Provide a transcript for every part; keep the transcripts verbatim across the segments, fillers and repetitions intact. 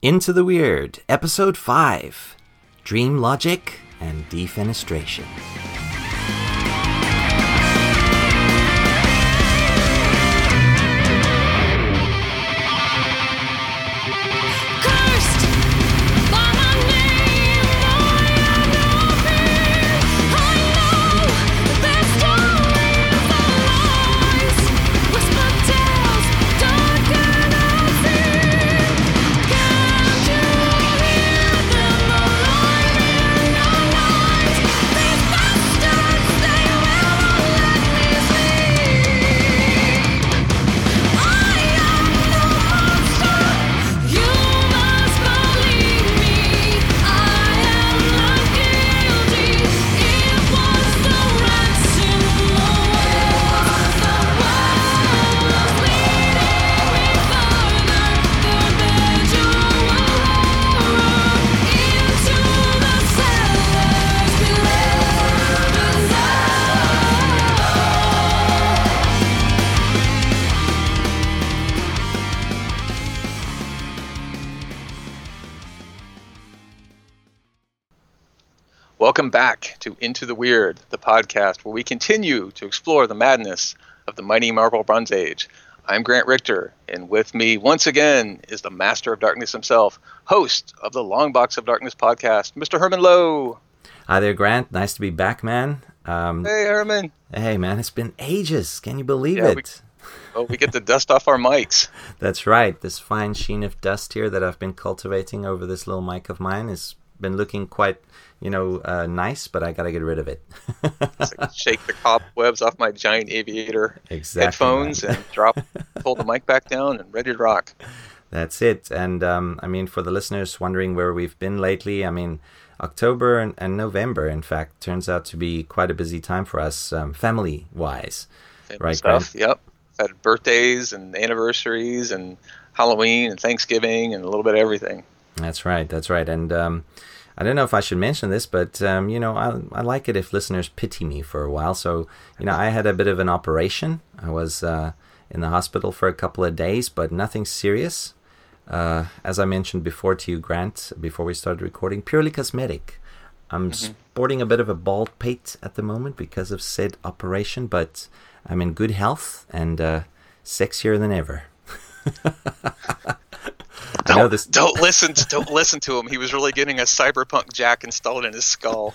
Into the Weird, Episode five, Dream Logic and Defenestration. Welcome back to Into the Weird, the podcast where we continue to explore the madness of the mighty Marvel Bronze Age. I'm Grant Richter, and with me once again is the Master of Darkness himself, host of the Long Box of Darkness podcast, Mister Herman Lowe. Hi there, Grant. Nice to be back, man. Um, hey, Herman. Hey, man. It's been ages. Can you believe yeah, it? We, oh, we get to dust off our mics. That's right. This fine sheen of dust here that I've been cultivating over this little mic of mine has been looking quite... you know, uh, nice, but I gotta get rid of it. Like shake the cobwebs off my giant aviator exactly, headphones man. and drop, pull the mic back down and ready to rock. That's it. And um, I mean, for the listeners wondering where we've been lately, I mean, October and, and November, in fact, turns out to be quite a busy time for us, um, family-wise. Family right, stuff. Grant? Yep. Had birthdays and anniversaries and Halloween and Thanksgiving and a little bit of everything. That's right. That's right. And um, I don't know if I should mention this, but, um, you know, I, I like it if listeners pity me for a while. So, you know, I had a bit of an operation. I was uh, in the hospital for a couple of days, but nothing serious. Uh, as I mentioned before to you, Grant, before we started recording, purely cosmetic. I'm mm-hmm. sporting a bit of a bald pate at the moment because of said operation, but I'm in good health and uh, sexier than ever. Don't, I know this... don't listen to don't listen to him. He was really getting a cyberpunk jack installed in his skull.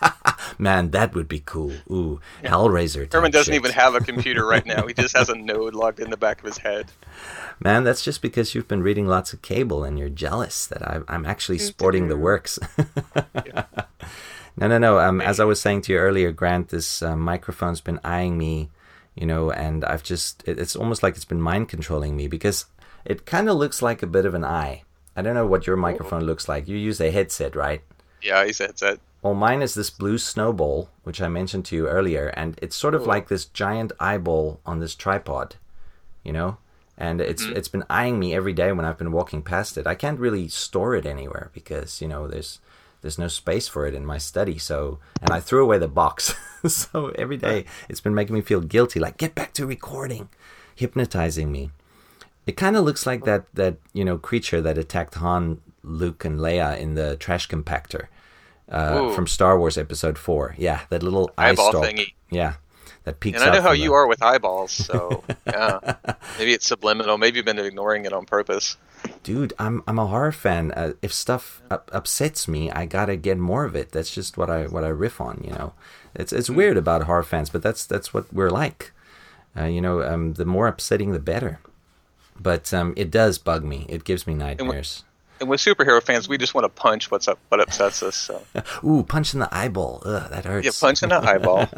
Man, that would be cool. Ooh, yeah. Hellraiser. Herman doesn't shit. even have a computer right now. He just has a node logged in the back of his head. Man, that's just because you've been reading lots of Cable and you're jealous that I, I'm actually sporting the works. yeah. No, no, no. Um, as I was saying to you earlier, Grant, this uh, microphone's been eyeing me, you know, and I've just, it, it's almost like it's been mind controlling me because it kind of looks like a bit of an eye. I don't know what your microphone looks like. You use a headset, right? Yeah, I use a headset. Well, mine is this blue snowball, which I mentioned to you earlier, and it's sort of Ooh. like this giant eyeball on this tripod, you know? And it's mm-hmm. it's been eyeing me every day when I've been walking past it. I can't really store it anywhere because, you know, there's there's no space for it in my study. So, and I threw away the box. So every day it's been making me feel guilty, like, get back to recording, hypnotizing me. It kind of looks like that, that, you know, creature that attacked Han, Luke, and Leia in the trash compactor uh, from Star Wars Episode four. Yeah, that little eye eyeball stalk. thingy. Yeah, that peeks out. And I know how the... you are with eyeballs, so yeah, maybe it's subliminal. Maybe you've been ignoring it on purpose. Dude, I'm I'm a horror fan. Uh, if stuff up- upsets me, I gotta get more of it. That's just what I what I riff on. You know, it's it's mm-hmm. weird about horror fans, but that's that's what we're like. Uh, you know, um, the more upsetting, the better. But um, it does bug me. It gives me nightmares. And with, and with superhero fans, we just want to punch what's up, what upsets us. So. Ooh, punch in the eyeball. Ugh, that hurts. Yeah, punch in the eyeball.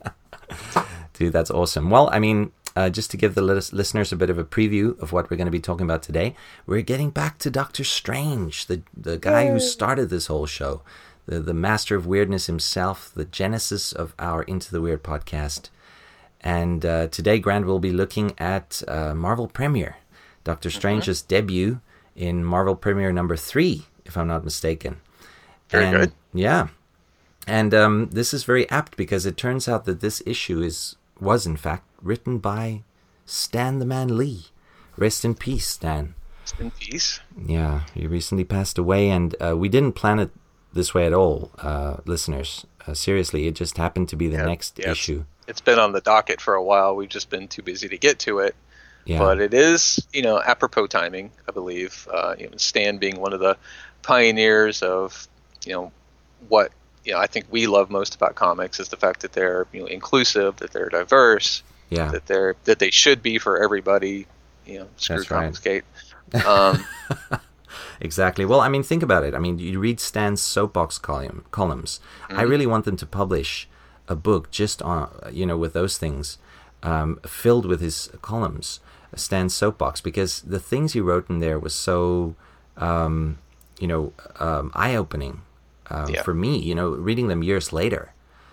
Dude, that's awesome. Well, I mean, uh, just to give the lis- listeners a bit of a preview of what we're going to be talking about today, we're getting back to Doctor Strange, the the guy Yay. who started this whole show, the, the master of weirdness himself, the genesis of our Into the Weird podcast. And uh, today, Grant will be looking at uh, Marvel Premiere. Doctor Strange's mm-hmm. debut in Marvel Premiere number three, if I'm not mistaken. Very and, good. Yeah. And um, this is very apt because it turns out that this issue is was, in fact, written by Stan the Man Lee. Rest in peace, Stan. Rest in peace. Yeah, he recently passed away, and uh, we didn't plan it this way at all, uh, listeners. Uh, seriously, it just happened to be the yeah, next yeah, issue. It's, it's been on the docket for a while. We've just been too busy to get to it. Yeah. But it is, you know, apropos timing, I believe. Uh, you know, Stan being one of the pioneers of, you know, what you know I think we love most about comics is the fact that they're you know inclusive, that they're diverse, yeah, that they're that they should be for everybody. You know, screw That's right. Comicsgate. Um, exactly. Well, I mean, think about it. I mean, you read Stan's soapbox column columns. Mm-hmm. I really want them to publish a book just on you know with those things, um, filled with his columns. Stan's soapbox, because the things he wrote in there was so, um, you know, um, eye-opening uh, yeah. for me. You know, reading them years later,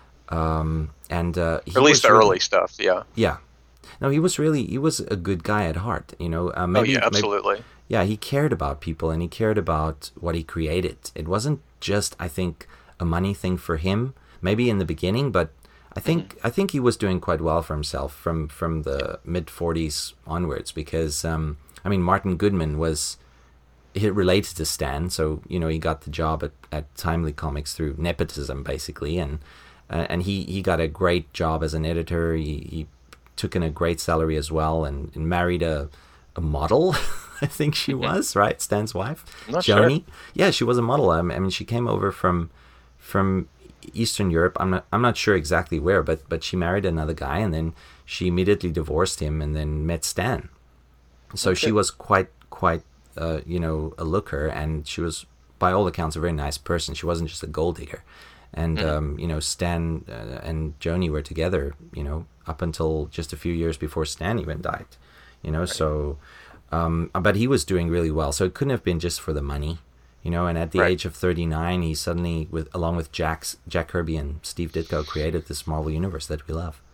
um, and uh, he at least the really, early stuff. Yeah, yeah. No, he was really he was a good guy at heart. You know, uh, maybe, oh yeah, absolutely. Maybe, yeah, he cared about people and he cared about what he created. It wasn't just, I think, a money thing for him. Maybe in the beginning, but. I think mm-hmm. I think he was doing quite well for himself from, from the mid forties onwards, because um, I mean Martin Goodman was he related to Stan, so you know he got the job at, at Timely Comics through nepotism basically, and uh, and he, he got a great job as an editor. He, he took in a great salary as well, and, and married a a model. I think she was right, Stan's wife, I'm not Joni. Sure. Yeah, she was a model. I mean, she came over from from. Eastern Europe. I'm not. I'm not sure exactly where, but but she married another guy, and then she immediately divorced him, and then met Stan. So okay. She was quite quite uh, you know a looker, and she was by all accounts a very nice person. She wasn't just a gold digger, and mm-hmm. um, you know Stan uh, and Joni were together, you know, up until just a few years before Stan even died, you know. Right. So, um, but he was doing really well. So it couldn't have been just for the money. You know, and at the right. age of thirty-nine, he suddenly, with along with Jack's, Jack Kirby and Steve Ditko, created this Marvel Universe that we love.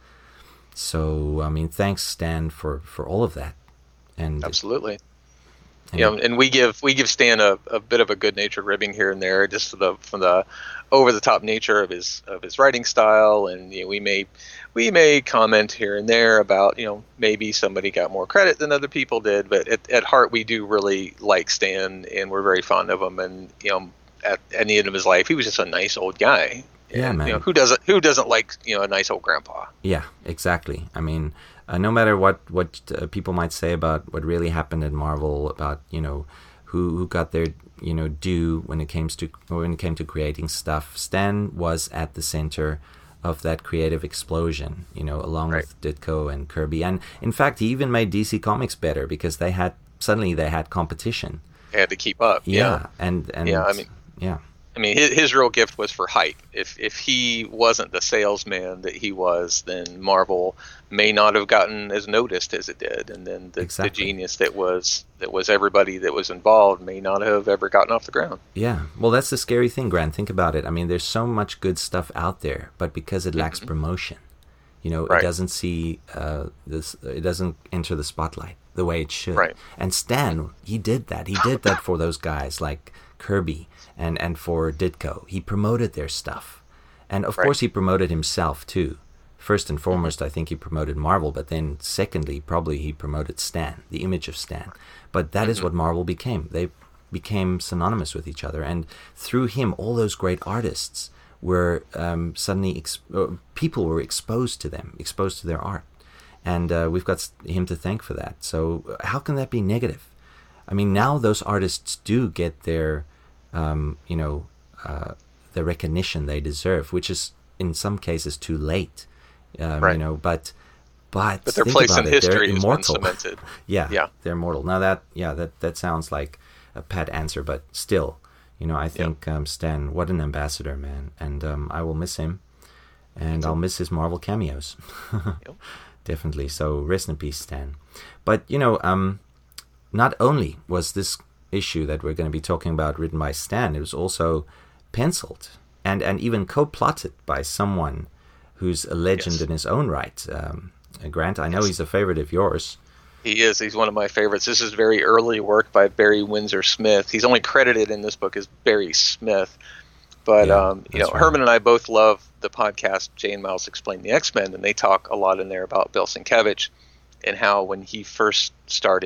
So, I mean, thanks, Stan, for, for all of that. And absolutely. It, and yeah, and we give we give Stan a, a bit of a good-natured ribbing here and there, just for the from the over-the-top nature of his of his writing style, and you know, we may we may comment here and there about you know maybe somebody got more credit than other people did, but at, at heart we do really like Stan, and we're very fond of him. And you know, at, at the end of his life, he was just a nice old guy. Yeah, and, man. You know, who doesn't who doesn't like you know a nice old grandpa? Yeah, exactly. I mean, uh, no matter what what uh, people might say about what really happened at Marvel, about you know who who got their you know due when it came to when it came to creating stuff, Stan was at the center of that creative explosion. You know, along right. with Ditko and Kirby, and in fact, he even made D C Comics better because they had suddenly they had competition. They had to keep up. Yeah, yeah. and and yeah, I mean, yeah. I mean, his, his real gift was for hype. If if he wasn't the salesman that he was, then Marvel may not have gotten as noticed as it did, and then the, exactly. the genius that was that was everybody that was involved may not have ever gotten off the ground. Yeah, well, that's the scary thing, Grant. Think about it. I mean, there's so much good stuff out there, but because it lacks mm-hmm. promotion, you know, right. it doesn't see uh, this. It doesn't enter the spotlight the way it should. Right. And Stan, he did that. He did that for those guys like Kirby and, and for Ditko. He promoted their stuff. And of right. course he promoted himself too. First and foremost, I think he promoted Marvel, but then secondly, probably he promoted Stan, the image of Stan. But that mm-hmm. is what Marvel became. They became synonymous with each other. And through him, all those great artists were um, suddenly, ex- uh, people were exposed to them, exposed to their art. And uh, we've got him to thank for that. So how can that be negative? I mean, now those artists do get their, um, you know, uh, the recognition they deserve, which is in some cases too late, um, right. you know. But, but, but their place in it, history is been cemented. yeah, yeah, they're immortal. Now that, yeah, that that sounds like a pat answer, but still, you know, I think yeah. um, Stan, what an ambassador, man, and um, I will miss him, and I'll miss his Marvel cameos. Yep. Definitely. So rest in peace, Stan. But, you know, um, not only was this issue that we're going to be talking about written by Stan, it was also penciled and, and even co-plotted by someone who's a legend yes. in his own right. Um, Grant, I know yes. he's a favorite of yours. He is. He's one of my favorites. This is very early work by Barry Windsor Smith. He's only credited in this book as Barry Smith. But, yeah, um, you know, right. Herman and I both love the podcast Jay and Miles Explain the X-Men, and they talk a lot in there about Bill Sienkiewicz and how when he first started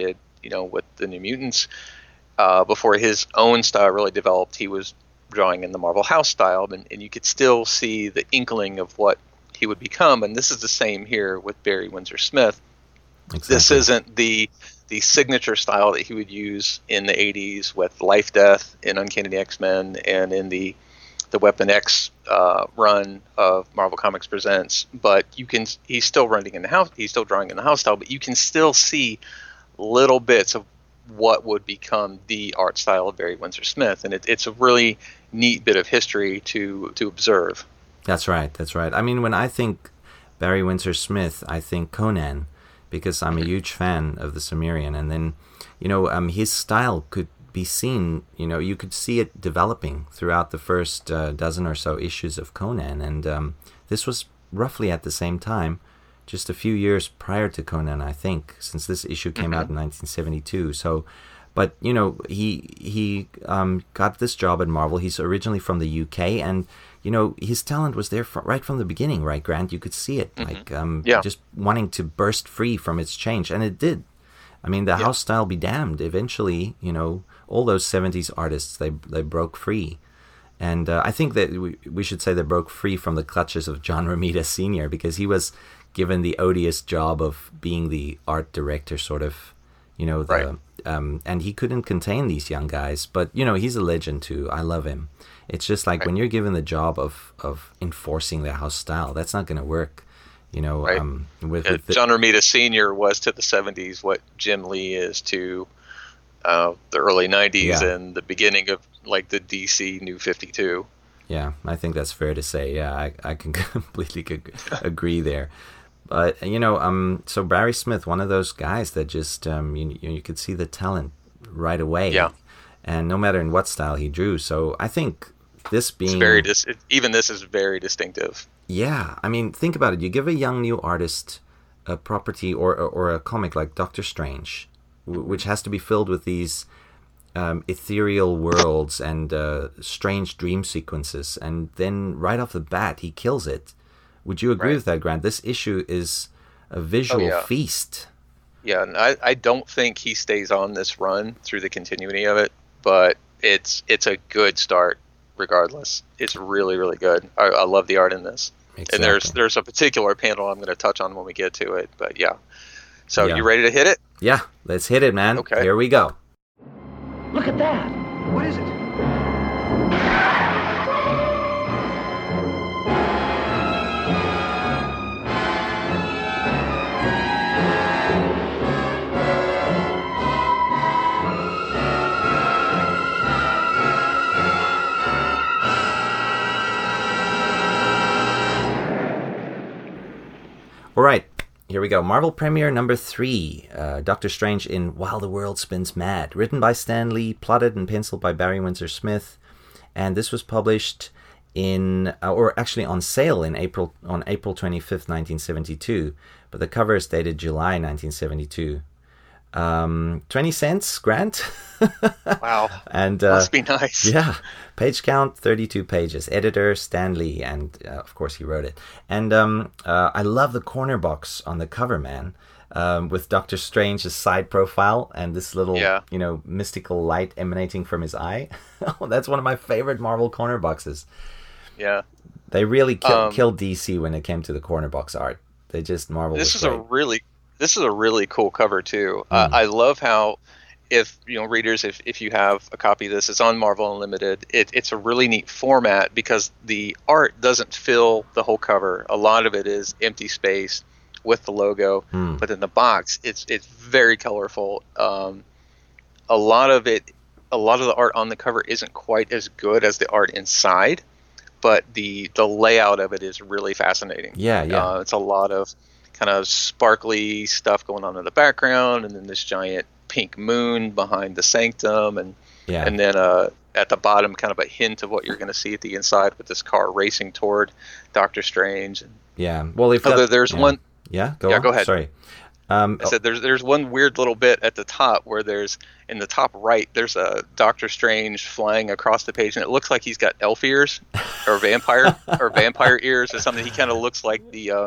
you know, with the New Mutants. Uh, before his own style really developed, he was drawing in the Marvel House style, and, and you could still see the inkling of what he would become. And this is the same here with Barry Windsor Smith. Exactly. This isn't the the signature style that he would use in the eighties with Life Death in Uncanny X-Men and in the the Weapon X uh, run of Marvel Comics Presents. But you can he's still running in the house. He's still drawing in the house style, but you can still see little bits of what would become the art style of Barry Windsor Smith, and it, it's a really neat bit of history to to observe. That's right. That's right. I mean, when I think Barry Windsor Smith, I think Conan, because I'm a huge fan of the Cimmerian, and then, you know, um, his style could be seen. You know, you could see it developing throughout the first uh, dozen or so issues of Conan, and um, this was roughly at the same time. Just a few years prior to Conan, I think, since this issue came mm-hmm. out in nineteen seventy-two. So, but you know, he he um, got this job at Marvel. He's originally from the U K, and you know, his talent was there from, right from the beginning, right, Grant? You could see it, mm-hmm. like um, yeah. just wanting to burst free from its change, and it did. I mean, the yeah. house style be damned. Eventually, you know, all those seventies artists they they broke free. And uh, I think that we, we should say they broke free from the clutches of John Romita Senior, because he was given the odious job of being the art director, sort of, you know, the, right. um, and he couldn't contain these young guys. But, you know, he's a legend too. I love him. It's just like right. when you're given the job of, of enforcing the house style, that's not going to work, you know. Right. Um, with, yeah, with the, John Romita Senior was to the seventies what Jim Lee is to uh, the early nineties yeah. and the beginning of, like, the D C New fifty-two. Yeah, I think that's fair to say. Yeah, I, I can completely agree there. But, you know, um, so Barry Smith, one of those guys that just, um, you, you could see the talent right away. Yeah. And no matter in what style he drew. So I think this being... It's very dis- even this is very distinctive. Yeah. I mean, think about it. You give a young new artist a property or, or, or a comic like Doctor Strange, w- which has to be filled with these um, ethereal worlds and uh, strange dream sequences. And then right off the bat, he kills it. Would you agree right. with that, Grant? This issue is a visual oh, yeah. feast. Yeah, and I, I don't think he stays on this run through the continuity of it, but it's it's a good start regardless. It's really, really good. I, I love the art in this. Exactly. And there's there's a particular panel I'm going to touch on when we get to it, but yeah. So yeah. You ready to hit it? Yeah, let's hit it, man. Okay. Here we go. Look at that. What is it? All right, here we go. Marvel Premiere number three, uh, Doctor Strange in While the World Spins Mad, written by Stan Lee, plotted and penciled by Barry Windsor Smith, and this was published in, uh, or actually on sale in April on April twenty-fifth, nineteen seventy-two, but the cover is dated July nineteen seventy-two. Um, twenty cents, Grant. Wow. And uh, must be nice. Yeah. Page count, thirty-two pages. Editor, Stan Lee, and uh, of course he wrote it. And um, uh, I love the corner box on the cover, man, um, with Doctor Strange's side profile and this little, yeah. you know, mystical light emanating from his eye. Oh, that's one of my favorite Marvel corner boxes. Yeah. They really kill, um, killed D C when it came to the corner box art. They just, Marvel This was is great. a really... This is a really cool cover too. Mm. Uh, I love how, if you know, readers, if, if you have a copy of this, it's on Marvel Unlimited. It, it's a really neat format because the art doesn't fill the whole cover. A lot of it is empty space with the logo, mm. but in the box, it's it's very colorful. Um, a lot of it, a lot of the art on the cover isn't quite as good as the art inside, but the the layout of it is really fascinating. Yeah, yeah. Uh, it's a lot of kind of sparkly stuff going on in the background, and then this giant pink moon behind the sanctum, and yeah. and then uh, at the bottom, kind of a hint of what you're going to see at the inside with this car racing toward Doctor Strange. Yeah. Well, if that, there's yeah. one. Yeah. Go yeah. on. Go ahead. Sorry. Um, I said there's there's one weird little bit at the top where there's in the top right there's a Doctor Strange flying across the page, and it looks like he's got elf ears or vampire or vampire ears or something. He kind of looks like the. Uh,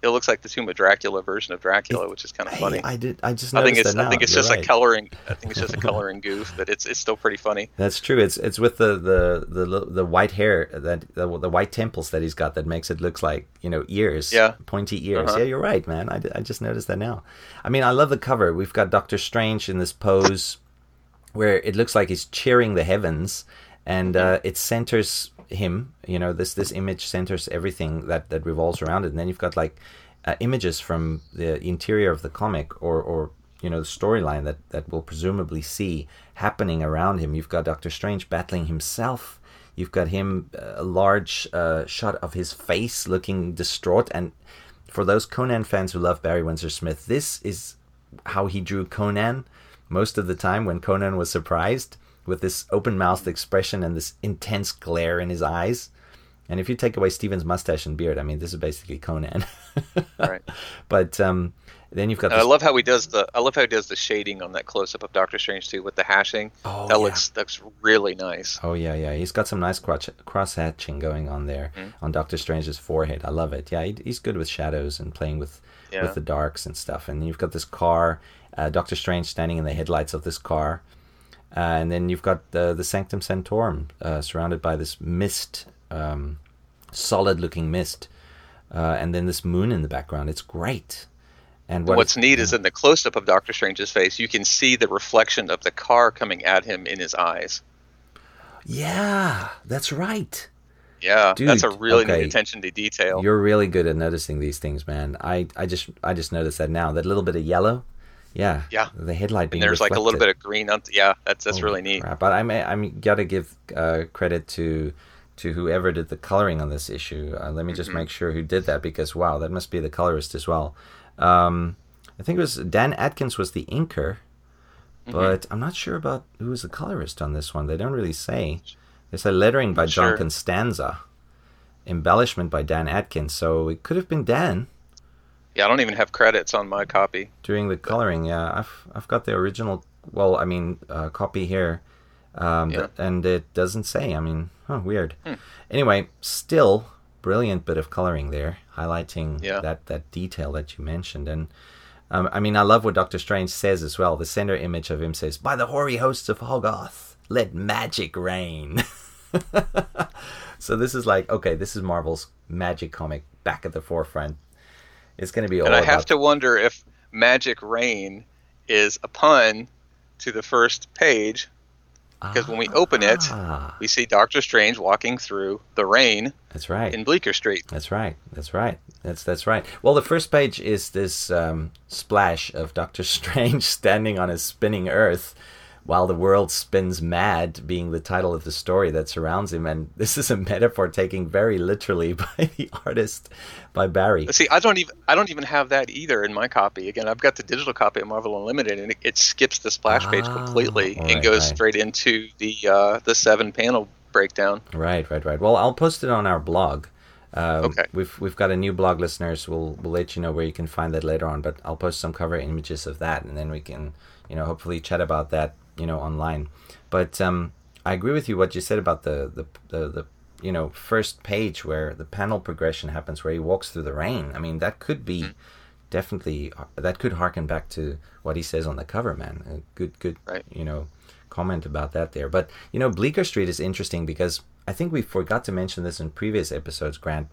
it looks like the Tomb of Dracula version of Dracula, which is kind of funny. Hey, I did. I just I think noticed it's that now. I think it's You're just right. a coloring. I think it's just a coloring goof, but it's it's still pretty funny. That's true. It's it's with the the, the, the white hair that the, the white temples that he's got that makes it look like, you know, ears. Yeah. Pointy ears. Uh-huh. Yeah, you're right, man. I, I just noticed that now. I mean, I love the cover. We've got Doctor Strange in this pose where it looks like he's cheering the heavens, and uh, it centers him. You know, this this image centers everything that, that revolves around it. And then you've got like uh, images from the interior of the comic, or, or you know, the storyline that, that we'll presumably see happening around him. You've got Doctor Strange battling himself. You've got him, uh, a large uh, shot of his face looking distraught. And for those Conan fans who love Barry Windsor Smith, this is how he drew Conan most of the time when Conan was surprised, with this open-mouthed expression and this intense glare in his eyes. And if you take away Steven's mustache and beard, I mean, this is basically Conan. Right. But um, then you've got. And this... I love how he does the. I love how he does the shading on that close-up of Doctor Strange too, with the hashing. Oh, that yeah. looks that's really nice. Oh yeah, yeah. He's got some nice cross cross hatching going on there mm. on Doctor Strange's forehead. I love it. Yeah, he, he's good with shadows and playing with yeah. with the darks and stuff. And you've got this car. Uh, Doctor Strange standing in the headlights of this car, uh, and then you've got the the Sanctum Sanctorum uh, surrounded by this mist, um, solid-looking mist, uh, and then this moon in the background. It's great. And what what's if, neat yeah. is in the close-up of Doctor Strange's face, you can see the reflection of the car coming at him in his eyes. Yeah, that's right. Yeah, Dude, that's a really okay. neat attention to detail. You're really good at noticing these things, man. I, I just I just noticed that now. That little bit of yellow. Yeah, yeah. The headlight being and there's reflected. like a little bit of green. On th- yeah, that's that's Holy really neat. crap. But I'm I'm gotta give uh, credit to to whoever did the coloring on this issue. Uh, let me just mm-hmm. make sure who did that, because wow, that must be the colorist as well. Um, I think it was Dan Atkins was the inker, but mm-hmm. I'm not sure about who was the colorist on this one. They don't really say. They say lettering by John sure. Constanza, embellishment by Dan Atkins. So it could have been Dan. Yeah, I don't even have credits on my copy. Doing the coloring, yeah. I've I've got the original, well, I mean, uh, copy here. Um, yeah. And it doesn't say. I mean, huh, weird. Hmm. Anyway, still brilliant bit of coloring there, highlighting yeah. that, that detail that you mentioned. And um, I mean, I love what Doctor Strange says as well. The center image of him says, "By the hoary hosts of Hogarth, let magic reign." So this is like, okay, this is Marvel's magic comic back at the forefront. It's going to be all And I have about... to wonder if Magic Rain is a pun to the first page, because ah. when we open it, we see Doctor Strange walking through the rain. That's right. In Bleecker Street. That's right. That's right. That's that's right. Well, the first page is this um, splash of Doctor Strange standing on a spinning Earth while the world spins mad, being the title of the story that surrounds him. And this is a metaphor taken very literally by the artist, by Barry. See, I don't even I don't even have that either in my copy. Again, I've got the digital copy of Marvel Unlimited, and it, it skips the splash page ah, completely right, and goes right. straight into the uh, the seven panel breakdown. Right, right, right. Well, I'll post it on our blog. Um, okay. We've we've got a new blog, listeners. We'll we'll let you know where you can find that later on. But I'll post some cover images of that, and then we can, you know, hopefully chat about that, you know, online. But um, I agree with you what you said about the, the the the you know first page where the panel progression happens, where he walks through the rain. I mean, that could be mm-hmm. definitely that could harken back to what he says on the cover, man. A good good right. you know comment about that there. But you know, Bleecker Street is interesting because I think we forgot to mention this in previous episodes, Grant.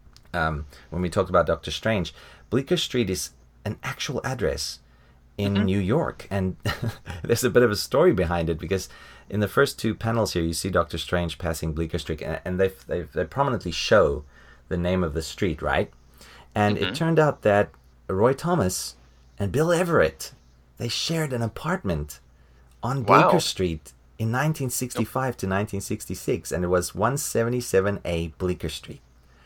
Um, when we talked about Doctor Strange, Bleecker Street is an actual address in mm-hmm. New York, and there's a bit of a story behind it, because in the first two panels here you see Doctor Strange passing Bleecker Street, and, and they they they prominently show the name of the street, right? And mm-hmm. it turned out that Roy Thomas and Bill Everett, they shared an apartment on wow. Bleecker Street in nineteen sixty-five to nineteen sixty-six, and it was one seventy-seven A Bleecker Street.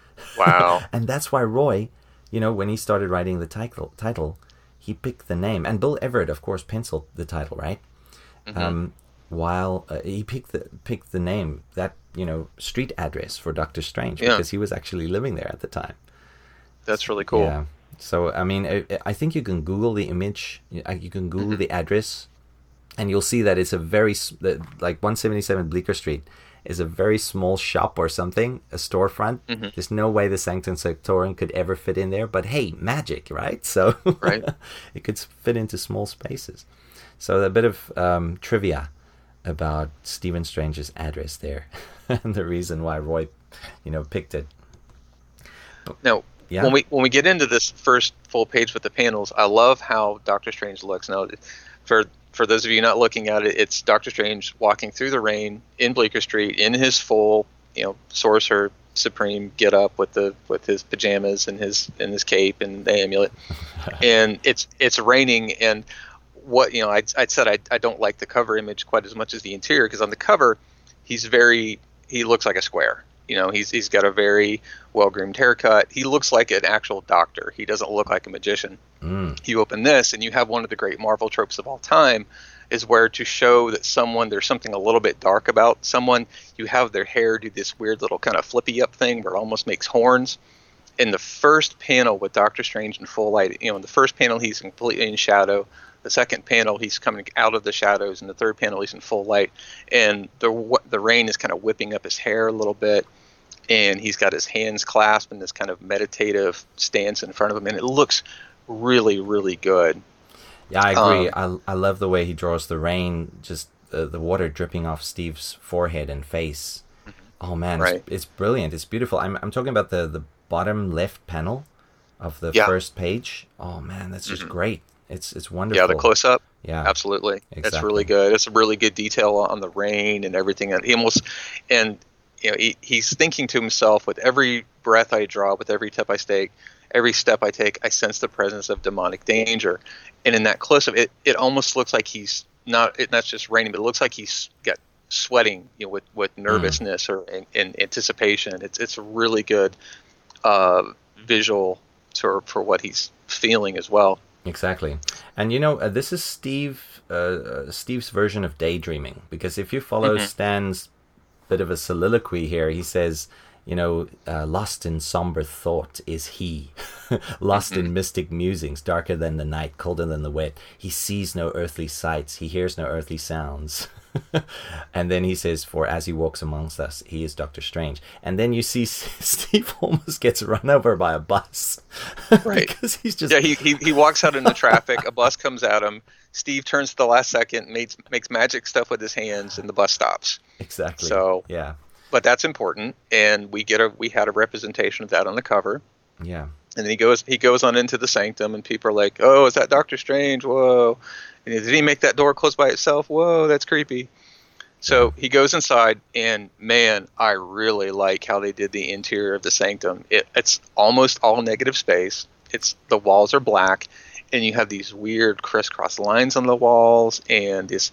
Wow. And that's why Roy, you know, when he started writing the title title he picked the name, and Bill Everett, of course, penciled the title, right? Mm-hmm. Um, while uh, he picked the picked the name, that you know street address for Doctor Strange, yeah. because he was actually living there at the time. That's really cool. Yeah. So I mean, I, I think you can Google the image, you can Google mm-hmm. the address, and you'll see that it's a very like one seventy-seven Bleecker Street, is a very small shop or something, a storefront. Mm-hmm. There's no way the Sanctum Sanctorum could ever fit in there. But hey, magic, right? So right. It could fit into small spaces. So a bit of um, trivia about Stephen Strange's address there, and the reason why Roy, you know, picked it. Now, yeah. when we when we get into this first full page with the panels, I love how Doctor Strange looks. Now, for for those of you not looking at it, it's Doctor Strange walking through the rain in Bleecker Street in his full, you know, Sorcerer Supreme get up with the with his pajamas and his and his cape and the amulet, and it's it's raining. And what you know, I I said I I don't like the cover image quite as much as the interior, because on the cover, he's very he looks like a square. You know, he's he's got a very well-groomed haircut. He looks like an actual doctor. He doesn't look like a magician. Mm. You open this, and you have one of the great Marvel tropes of all time, is where to show that someone, there's something a little bit dark about someone, you have their hair do this weird little kind of flippy-up thing where it almost makes horns. In the first panel with Doctor Strange in full light, you know, in the first panel, he's completely in shadow. The second panel, he's coming out of the shadows. And the third panel, he's in full light. And the the rain is kind of whipping up his hair a little bit. And he's got his hands clasped in this kind of meditative stance in front of him. And it looks really, really good. Yeah, I agree. Um, I, I love the way he draws the rain, just uh, the water dripping off Steve's forehead and face. Oh, man, right. it's, it's brilliant. It's beautiful. I'm I'm talking about the, the bottom left panel of the yeah. first page. Oh, man, that's just mm-hmm. great. It's it's wonderful. Yeah, the close-up. Yeah, absolutely. Exactly. It's really good. It's a really good detail on the rain and everything. And he almost, and you know, he, he's thinking to himself, with every breath I draw, with every step I take, every step I take, I sense the presence of demonic danger. And in that close-up, it, it almost looks like he's not. It, not just raining, but it looks like he's got sweating, you know, with with nervousness mm. or in, in anticipation. It's it's a really good uh, visual for for what he's feeling as well. Exactly. And you know, uh, this is Steve uh, Steve's version of daydreaming, because if you follow mm-hmm. Stan's bit of a soliloquy here, he says, you know, uh, lost in somber thought is he, lost mm-hmm. in mystic musings, darker than the night, colder than the wet. He sees no earthly sights, he hears no earthly sounds. And then he says, for as he walks amongst us, he is Doctor Strange. And then you see Steve almost gets run over by a bus. Right. Because he's just... Yeah, he, he he walks out into traffic, a bus comes at him, Steve turns to the last second, makes, makes magic stuff with his hands, and the bus stops. Exactly. So, yeah. But that's important, and we get a we had a representation of that on the cover. Yeah. And then he goes he goes on into the sanctum, and people are like, oh, is that Doctor Strange? Whoa. And did he make that door close by itself? Whoa, that's creepy. So he goes inside, and man, I really like how they did the interior of the sanctum. It, it's almost all negative space. It's the walls are black, and you have these weird crisscross lines on the walls, and this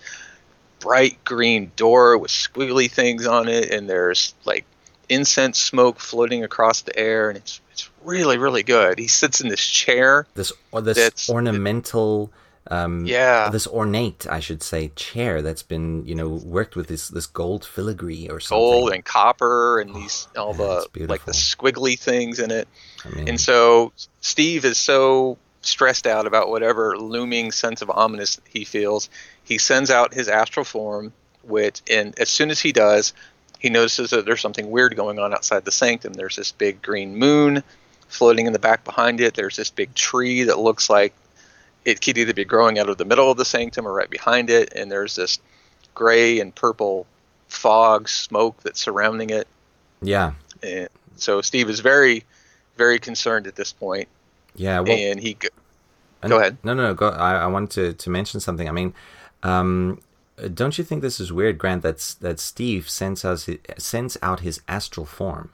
bright green door with squiggly things on it, and there's like incense smoke floating across the air, and it's it's really really good. He sits in this chair. This or this ornamental. Um, yeah, this ornate, I should say, chair that's been, you know, worked with this this gold filigree or something. Gold and copper and these all oh, the like the squiggly things in it. I mean, and so Steve is so stressed out about whatever looming sense of ominous he feels. He sends out his astral form, which, and as soon as he does, he notices that there's something weird going on outside the sanctum. There's this big green moon floating in the back behind it. There's this big tree that looks like it could either be growing out of the middle of the sanctum or right behind it, and there's this gray and purple fog, smoke that's surrounding it. Yeah. And so Steve is very, very concerned at this point. Yeah. Well, and he go, and, go ahead. No, no, no. Go. I, I wanted to, to mention something. I mean, um, don't you think this is weird, Grant? That's that Steve sends us sends out his astral form.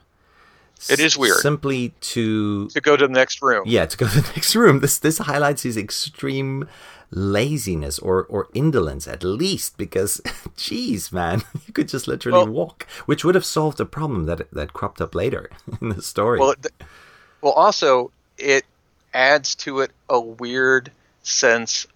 It is weird. Simply to... To go to the next room. Yeah, to go to the next room. This this highlights his extreme laziness or, or indolence, at least, because, geez, man, you could just literally well, walk, which would have solved a problem that that cropped up later in the story. Well, well, also, it adds to it a weird sense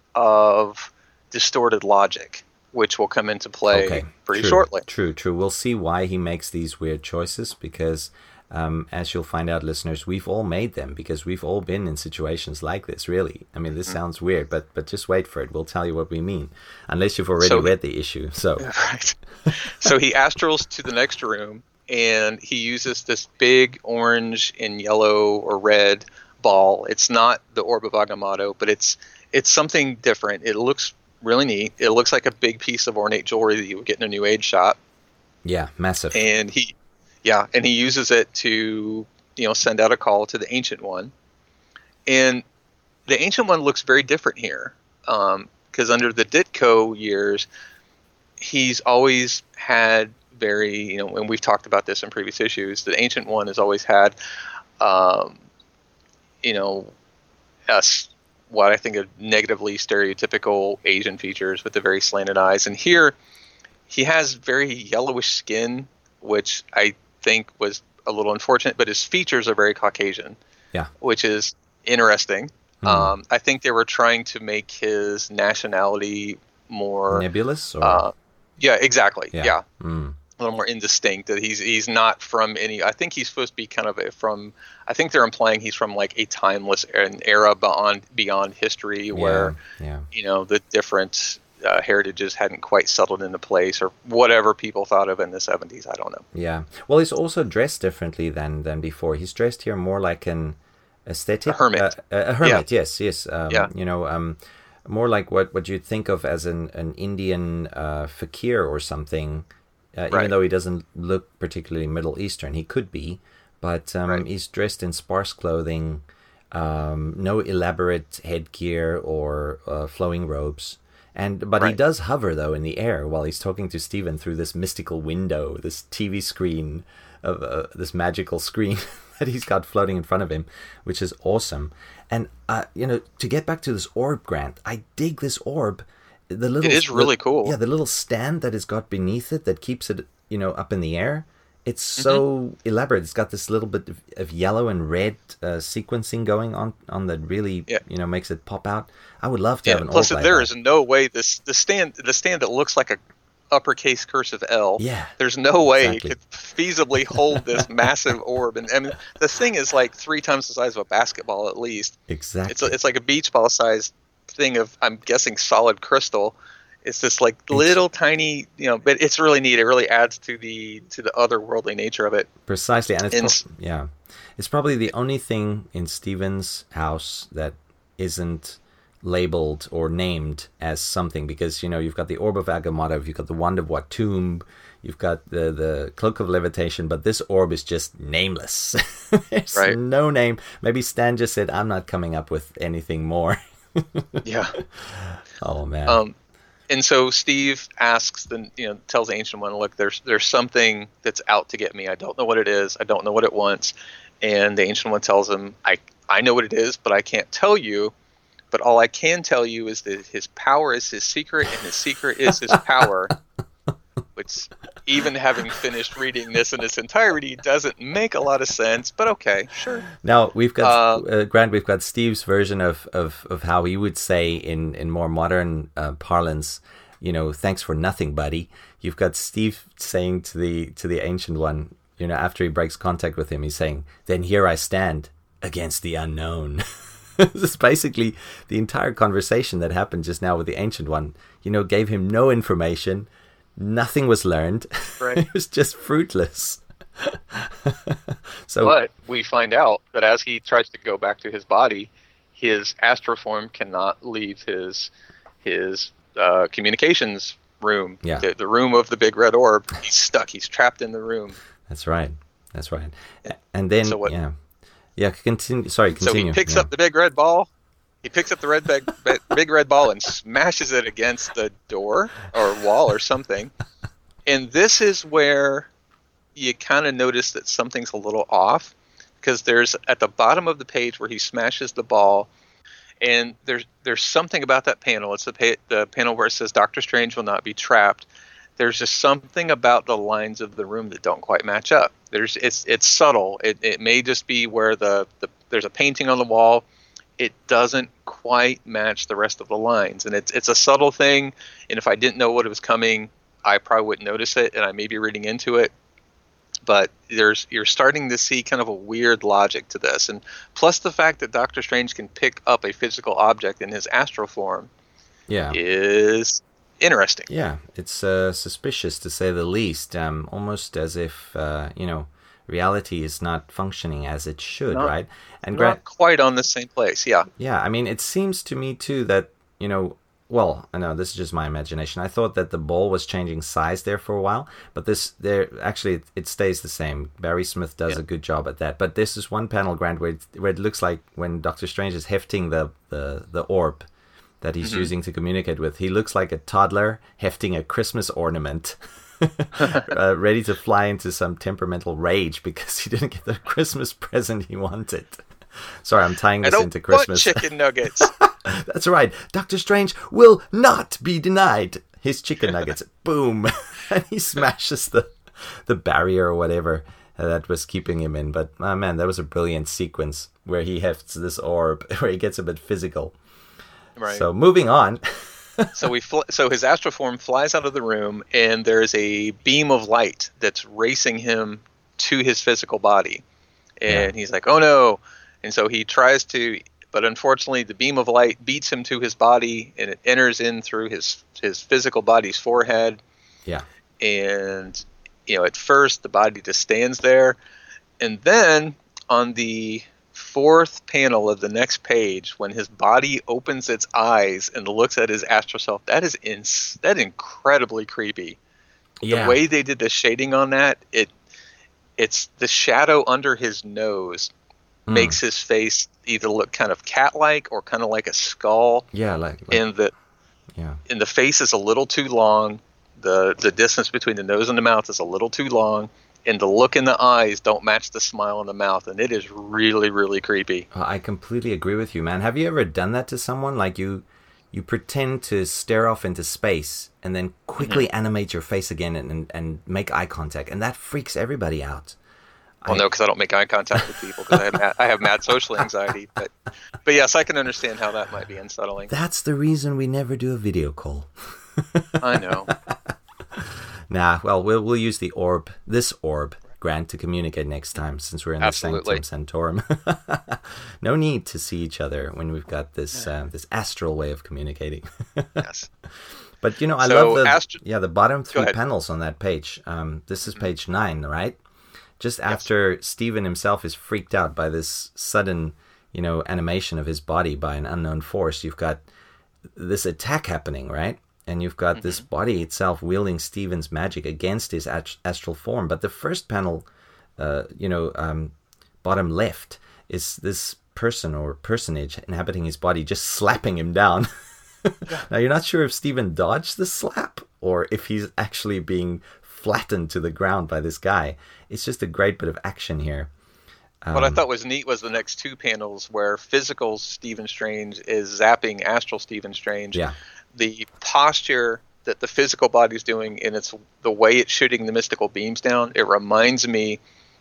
of distorted logic, which will come into play okay, pretty true, shortly. True, true. We'll see why he makes these weird choices, because... Um, as you'll find out, listeners, we've all made them because we've all been in situations like this, really. I mean, this mm. sounds weird, but but just wait for it. We'll tell you what we mean, unless you've already so, read the issue. So, right. So he astrals to the next room, and he uses this big orange and yellow or red ball. It's not the Orb of Agamotto, but it's it's something different. It looks really neat. It looks like a big piece of ornate jewelry that you would get in a New Age shop. Yeah, massive. And he... Yeah, and he uses it to, you know, send out a call to the Ancient One. And the Ancient One looks very different here. Because um, under the Ditko years, he's always had very, you know, and we've talked about this in previous issues, the Ancient One has always had, um, you know, us, what I think of negatively stereotypical Asian features with the very slanted eyes. And here, he has very yellowish skin, which I think was a little unfortunate, but his features are very Caucasian. Yeah, which is interesting. Mm. Um, I think they were trying to make his nationality more nebulous. Or? Uh, yeah, exactly. Yeah, yeah. Mm. A little more indistinct. That he's he's not from any. I think he's supposed to be kind of a, from. I think they're implying he's from like a timeless an era beyond beyond history, where yeah, yeah. you know the different. Uh, heritages hadn't quite settled into place, or whatever people thought of in the seventies. I don't know. Yeah. Well, he's also dressed differently than than before. He's dressed here more like an aesthetic. A hermit. Uh, a, a hermit, yeah. yes, yes. Um, yeah. You know, um, more like what, what you'd think of as an, an Indian uh, fakir or something, uh, right. even though he doesn't look particularly Middle Eastern. He could be, but um, right. he's dressed in sparse clothing, um, no elaborate headgear or uh, flowing robes. And but right. he does hover though in the air while he's talking to Stephen through this mystical window, this T V screen, of uh, this magical screen that he's got floating in front of him, which is awesome. And uh, you know, to get back to this orb, Grant, I dig this orb. The little it is really the, cool. Yeah, the little stand that it's got beneath it that keeps it, you know, up in the air. It's so mm-hmm. elaborate. It's got this little bit of, of yellow and red uh, sequencing going on on that really, yeah. you know, makes it pop out. I would love to yeah, have an plus orb like there that. is no way this the stand the stand that looks like a uppercase cursive L. Yeah, there's no way exactly. it could feasibly hold this massive orb. And I mean, the thing is like three times the size of a basketball at least. Exactly. It's a, it's like a beach ball sized thing of, I'm guessing, solid crystal. It's this like little it's, tiny, you know, but it's really neat. It really adds to the to the otherworldly nature of it. Precisely, and it's and, pro- yeah, it's probably the only thing in Stephen's house that isn't labeled or named as something, because you know you've got the Orb of Agamotto, you've got the Wand of Watum, you've got the the Cloak of Levitation, but this orb is just nameless. There's right. no name. Maybe Stan just said, "I'm not coming up with anything more." Yeah. Oh man. Um. And so Steve asks, the you know, tells the Ancient One, look, there's there's something that's out to get me. I don't know what it is. I don't know what it wants. And the Ancient One tells him, I, I know what it is, but I can't tell you. But all I can tell you is that his power is his secret, and his secret is his power. Which, even having finished reading this in its entirety, doesn't make a lot of sense. But okay, sure. Now we've got uh, uh, Grant. We've got Steve's version of, of, of how he would say in in more modern uh, parlance. You know, thanks for nothing, buddy. You've got Steve saying to the to the Ancient One. You know, after he breaks contact with him, he's saying, "Then here I stand against the unknown." This is basically the entire conversation that happened just now with the Ancient One. You know, gave him no information. Nothing was learned. Right. It was just fruitless. So, but we find out that as he tries to go back to his body, his astroform cannot leave his his uh, communications room, yeah. the, the room of the big red orb. He's stuck. He's trapped in the room. That's right. That's right. And then, so what, yeah, yeah. Continue. Sorry, continue. So he picks yeah. up the big red ball. He picks up the red big, big red ball and smashes it against the door or wall or something. And this is where you kind of notice that something's a little off, because there's at the bottom of the page where he smashes the ball, and there's there's something about that panel. It's the, pa- the panel where it says Doctor Strange will not be trapped. There's just something about the lines of the room that don't quite match up. There's it's it's subtle. It it may just be where the, the there's a painting on the wall. It doesn't quite match the rest of the lines, and it's it's a subtle thing. And if I didn't know what it was coming, I probably wouldn't notice it, and I may be reading into it. But there's you're starting to see kind of a weird logic to this, and plus the fact that Doctor Strange can pick up a physical object in his astral form, yeah, is interesting. Yeah, it's uh, suspicious to say the least. Um, almost as if uh, you know, reality is not functioning as it should, not, right? And not Grant, quite on the same place. Yeah, yeah. I mean, it seems to me too that you know. Well, I know this is just my imagination. I thought that the ball was changing size there for a while, but this there actually it, it stays the same. Barry Smith does yeah. a good job at that. But this is one panel, Grant, where it, where it looks like when Doctor Strange is hefting the the, the orb that he's mm-hmm. using to communicate with. He looks like a toddler hefting a Christmas ornament, uh, ready to fly into some temperamental rage because he didn't get the Christmas present he wanted. Sorry, I'm tying this I don't into Christmas. Want chicken nuggets. That's right. Doctor Strange will not be denied his chicken nuggets. Boom. And he smashes the the barrier or whatever that was keeping him in. But, oh man, that was a brilliant sequence where he hefts this orb, where he gets a bit physical. Right. So, moving on. so we fl- so his astral form flies out of the room, and there's a beam of light that's racing him to his physical body. And yeah. he's like, oh no. And so he tries to... But unfortunately, the beam of light beats him to his body, and it enters in through his his physical body's forehead. Yeah. And, you know, at first, the body just stands there. And then, on the fourth panel of the next page, when his body opens its eyes and looks at his astral self, that is ins- that incredibly creepy. Yeah. The way they did the shading on that, it it's the shadow under his nose mm. makes his face either look kind of cat-like or kind of like a skull. Yeah, like, like and the yeah, and the face is a little too long. the The distance between the nose and the mouth is a little too long, and the look in the eyes don't match the smile in the mouth, and it is really, really creepy. Oh, I completely agree with you, man. Have you ever done that to someone? Like you, you pretend to stare off into space and then quickly mm-hmm. animate your face again and, and and make eye contact, and that freaks everybody out. Well, I, no, because I don't make eye contact with people because I have mad, I have mad social anxiety. But, but yes, I can understand how that might be unsettling. That's the reason we never do a video call. I know. Nah, well, we'll we'll use the orb, this orb, Grant, to communicate next time since we're in the Absolutely. Sanctum Sanctorum. No need to see each other when we've got this uh, this astral way of communicating. Yes. But you know, I so love the astro- yeah the bottom three panels on that page. Um, this is page mm-hmm. nine, right? Just after yes. Stephen himself is freaked out by this sudden, you know, animation of his body by an unknown force, you've got this attack happening, right? And you've got mm-hmm. this body itself wielding Stephen's magic against his ast- astral form. But the first panel, uh, you know, um, bottom left, is this person or personage inhabiting his body just slapping him down. Now, you're not sure if Stephen dodged the slap or if he's actually being flattened to the ground by this guy. It's just a great bit of action here. Um, what I thought was neat was the next two panels where physical Stephen Strange is zapping astral Stephen Strange. Yeah. The posture that the physical body's doing and it's the way it's shooting the mystical beams down, it reminds me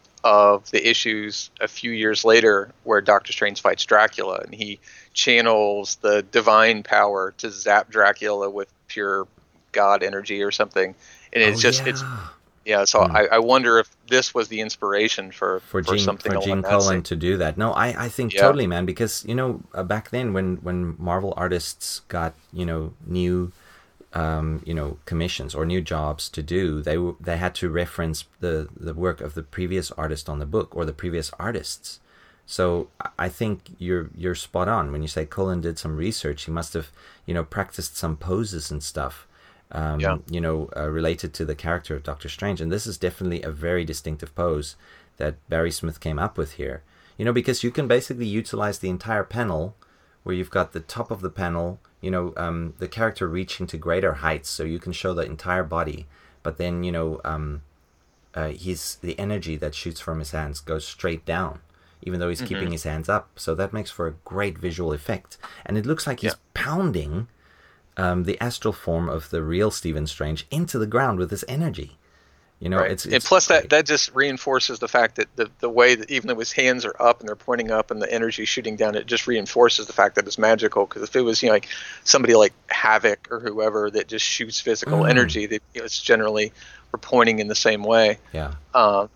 of the issues a few years later where Doctor Strange fights Dracula and he channels the divine power to zap Dracula with pure God energy or something. And it's oh, just, yeah. it's, yeah, so mm. I, I wonder if this was the inspiration for, for, for Gene, something for Gene like Colan that. to do that. No, I, I think yeah. totally, man, because, you know, uh, back then when, when Marvel artists got, you know, new, um, you know, commissions or new jobs to do, they w- they had to reference the, the work of the previous artist on the book or the previous artists. So I think you're you're spot on when you say Colan did some research. He must have, you know, practiced some poses and stuff. Um, yeah. you know, uh, related to the character of Doctor Strange. And this is definitely a very distinctive pose that Barry Smith came up with here. You know, because you can basically utilize the entire panel where you've got the top of the panel, you know, um, the character reaching to greater heights. So you can show the entire body. But then, you know, um, uh, he's, the energy that shoots from his hands goes straight down, even though he's mm-hmm. keeping his hands up. So that makes for a great visual effect. And it looks like he's yeah. pounding Um, the astral form of the real Stephen Strange into the ground with his energy. You know, right. it's, it's and plus great. that, that just reinforces the fact that the, the way that even though his hands are up and they're pointing up and the energy shooting down, it just reinforces the fact that it's magical. Because if it was, you know, like somebody like Havoc or whoever that just shoots physical mm. energy, that you know, it's generally we're pointing in the same way. Yeah. Uh,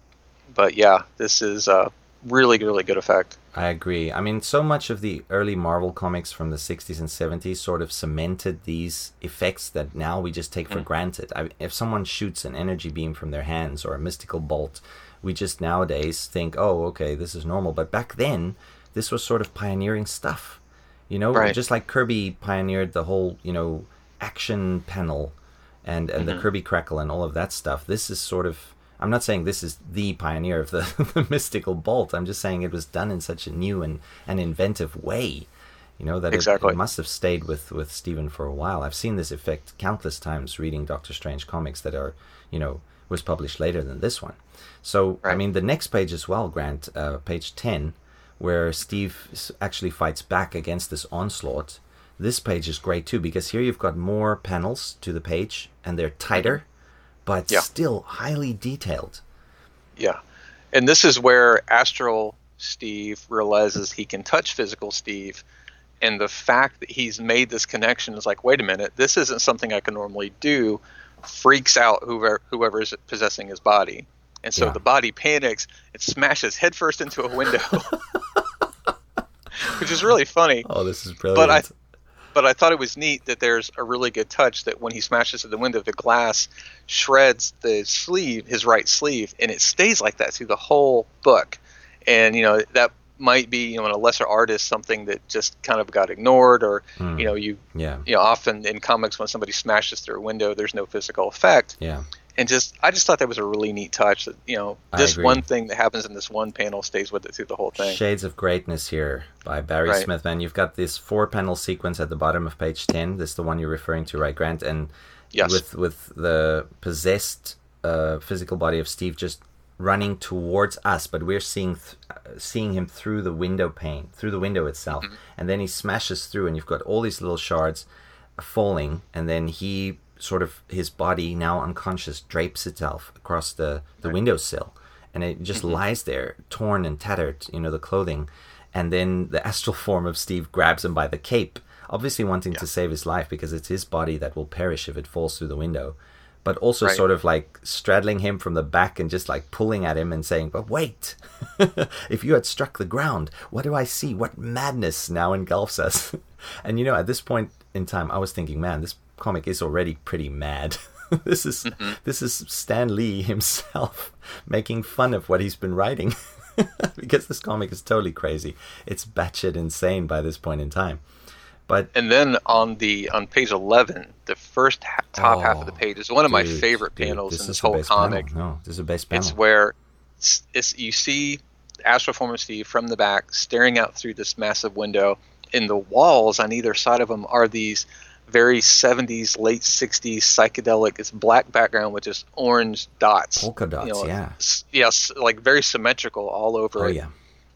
but yeah, this is a really, really good effect. I agree. I mean, so much of the early Marvel comics from the sixties and seventies sort of cemented these effects that now we just take for mm. granted. I, if someone shoots an energy beam from their hands or a mystical bolt, we just nowadays think, oh, okay, this is normal. But back then, this was sort of pioneering stuff. You know, right. Just like Kirby pioneered the whole, you know, action panel and, and mm-hmm. the Kirby crackle and all of that stuff. This is sort of, I'm not saying this is the pioneer of the, the mystical bolt. I'm just saying it was done in such a new and, and inventive way, you know, that exactly. it, it must have stayed with, with Steven for a while. I've seen this effect countless times reading Doctor Strange comics that are, you know, was published later than this one. So, right. I mean, the next page as well, Grant, uh, page ten, where Steve actually fights back against this onslaught. This page is great too, because here you've got more panels to the page, and they're tighter, but yeah. still highly detailed. Yeah. And this is where Astral Steve realizes he can touch physical Steve, and the fact that he's made this connection is like, wait a minute, this isn't something I can normally do, freaks out whoever, whoever is possessing his body. And so yeah. the body panics and smashes headfirst into a window, which is really funny. Oh, this is brilliant. But I, but I thought it was neat that there's a really good touch that when he smashes through the window, the glass shreds the sleeve, his right sleeve, and it stays like that through the whole book. And, you know, that might be, you know, in a lesser artist, something that just kind of got ignored, or, mm. you know, you, yeah. you know, often in comics when somebody smashes through a window, there's no physical effect. Yeah. And just, I just thought that was a really neat touch that, you know, this one thing that happens in this one panel stays with it through the whole thing. Shades of Greatness here by Barry right. Smith, man. You've got this four panel sequence at the bottom of page ten. This is the one you're referring to, right, Grant? And yes. with with the possessed uh, physical body of Steve just running towards us, but we're seeing th- seeing him through the window pane, through the window itself. Mm-hmm. And then he smashes through, and you've got all these little shards falling, and then he sort of, his body now unconscious drapes itself across the, the right. windowsill, and it just mm-hmm. lies there torn and tattered, you know, the clothing. And then the astral form of Steve grabs him by the cape, obviously wanting yeah. to save his life, because it's his body that will perish if it falls through the window, but also right. sort of like straddling him from the back and just like pulling at him and saying, but wait, if you had struck the ground, what do I see? What madness now engulfs us? And, you know, at this point in time, I was thinking, man, this comic is already pretty mad. this is mm-hmm. this is Stan Lee himself making fun of what he's been writing, because this comic is totally crazy. It's batshit insane by this point in time. But and then on the on page eleven, the first ha- top oh, half of the page is one of dude, my favorite dude, panels this in this whole comic. Panel. No, this is a base panel. It's where it's, it's you see Astral Form of Steve from the back staring out through this massive window. In the walls on either side of him are these very seventies, late sixties psychedelic. It's black background with just orange dots, polka dots. You know, yeah, yes, like very symmetrical all over oh, it. yeah,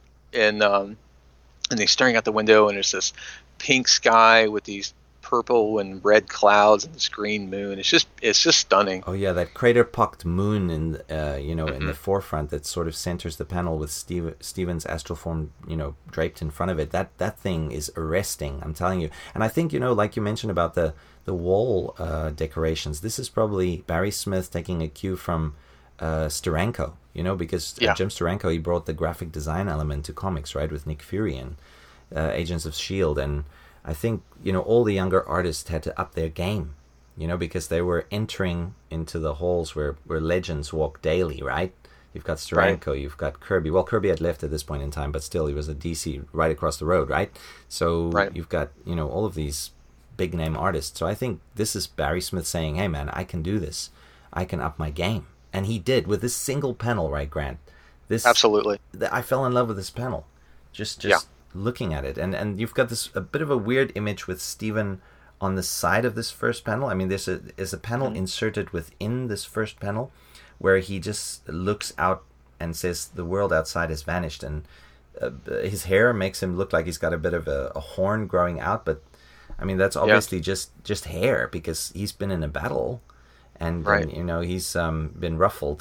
and um, and they're staring out the window, and there's this pink sky with these purple and red clouds and this green moon. It's just it's just stunning. Oh yeah, that crater-pocked moon in uh, you know mm-hmm. in the forefront that sort of centers the panel with Steve, Steven's astral form, you know, draped in front of it. That that thing is arresting, I'm telling you. And I think, you know, like you mentioned about the the wall uh, decorations, this is probably Barry Smith taking a cue from uh, Steranko, you know, because yeah. uh, Jim Steranko, he brought the graphic design element to comics, right, with Nick Fury and uh, Agents of S H I E L D. And I think, you know, all the younger artists had to up their game, you know, because they were entering into the halls where, where legends walk daily, right? You've got Steranko, right. You've got Kirby. Well, Kirby had left at this point in time, but still he was a D C right across the road, right? So right. you've got, you know, all of these big name artists. So I think this is Barry Smith saying, hey man, I can do this. I can up my game. And he did with this single panel, right, Grant? This Absolutely. Th- I fell in love with this panel. Just, just. Yeah. Looking at it, and and you've got this a bit of a weird image with Steven on the side of this first panel. I mean, there's a is a panel mm-hmm. inserted within this first panel where he just looks out and says the world outside has vanished, and uh, his hair makes him look like he's got a bit of a, a horn growing out, but I mean that's obviously yeah. just just hair, because he's been in a battle, and, right. and you know he's um, been ruffled.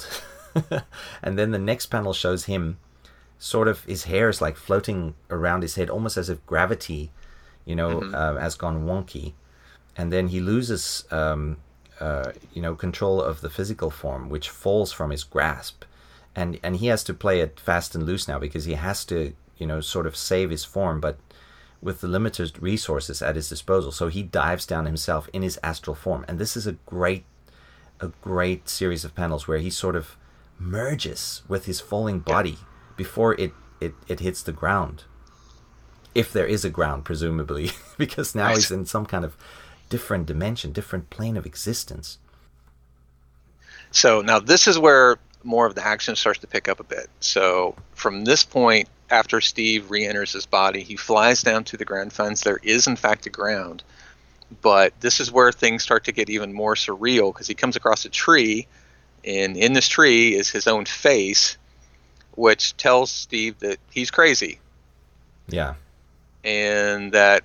And then the next panel shows him. Sort of his hair is like floating around his head, almost as if gravity, you know, mm-hmm. uh, has gone wonky. And then he loses, um, uh, you know, control of the physical form, which falls from his grasp. and and he has to play it fast and loose now because he has to, you know, sort of save his form, but with the limited resources at his disposal. So he dives down himself in his astral form, and this is a great, a great series of panels where he sort of merges with his falling body yeah. before it, it, it hits the ground. If there is a ground, presumably, because now right. he's in some kind of different dimension, different plane of existence. So now this is where more of the action starts to pick up a bit. So from this point, after Steve re-enters his body, he flies down to the ground, finds there is in fact a ground. But this is where things start to get even more surreal, because he comes across a tree, and in this tree is his own face, which tells Steve that he's crazy. Yeah. And that,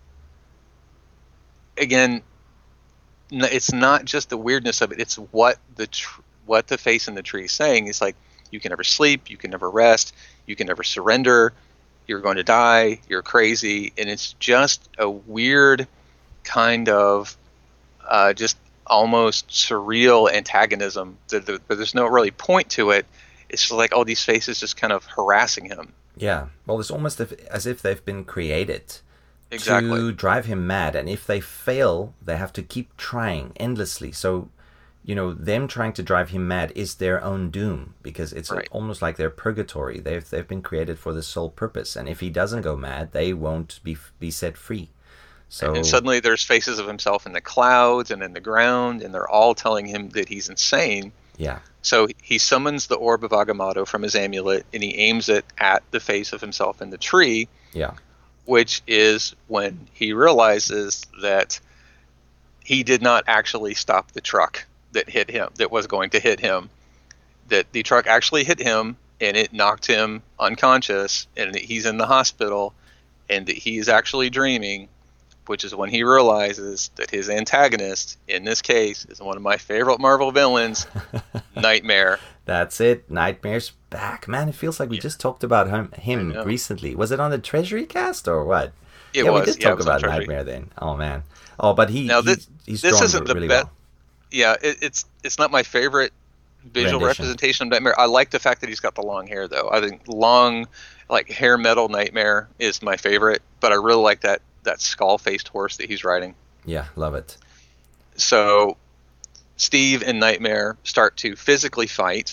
again, it's not just the weirdness of it, it's what the tr- what the face in the tree is saying. It's like, you can never sleep, you can never rest, you can never surrender, you're going to die, you're crazy. And it's just a weird kind of uh, just almost surreal antagonism. But there's no really point to it. It's just like all these faces just kind of harassing him. Yeah, well, it's almost as if they've been created exactly. to drive him mad. And if they fail, they have to keep trying endlessly. So, you know, them trying to drive him mad is their own doom, because it's right. almost like their purgatory. They've they've been created for this sole purpose, and if he doesn't go mad, they won't be be set free. So and suddenly there's faces of himself in the clouds and in the ground, and they're all telling him that he's insane. Yeah. So he summons the orb of Agamotto from his amulet, and he aims it at the face of himself in the tree. Yeah. Which is when he realizes that he did not actually stop the truck that hit him, that was going to hit him, that the truck actually hit him and it knocked him unconscious, and that he's in the hospital, and that he is actually dreaming, which is when he realizes that his antagonist in this case is one of my favorite Marvel villains, Nightmare. That's it. Nightmare's back. Man, it feels like we yeah. just talked about him, him recently. Was it on the Treasury cast or what? It yeah, was. we did yeah, talk about Nightmare then. Oh, man. Oh, but he, now, this, he's, he's this drawn isn't the really best. well. Yeah, it, it's it's not my favorite visual Rendition. representation of Nightmare. I like the fact that he's got the long hair, though. I think long, like hair metal Nightmare is my favorite, but I really like that that skull-faced horse that he's riding. Yeah, love it. So Steve and Nightmare start to physically fight,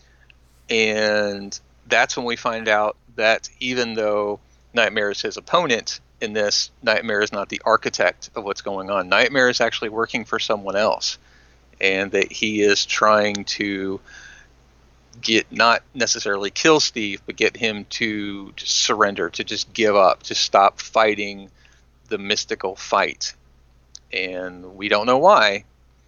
and that's when we find out that even though Nightmare is his opponent in this, Nightmare is not the architect of what's going on. Nightmare is actually working for someone else, and that he is trying to get, not necessarily kill Steve, but get him to just surrender, to just give up, to stop fighting the mystical fight. And we don't know why,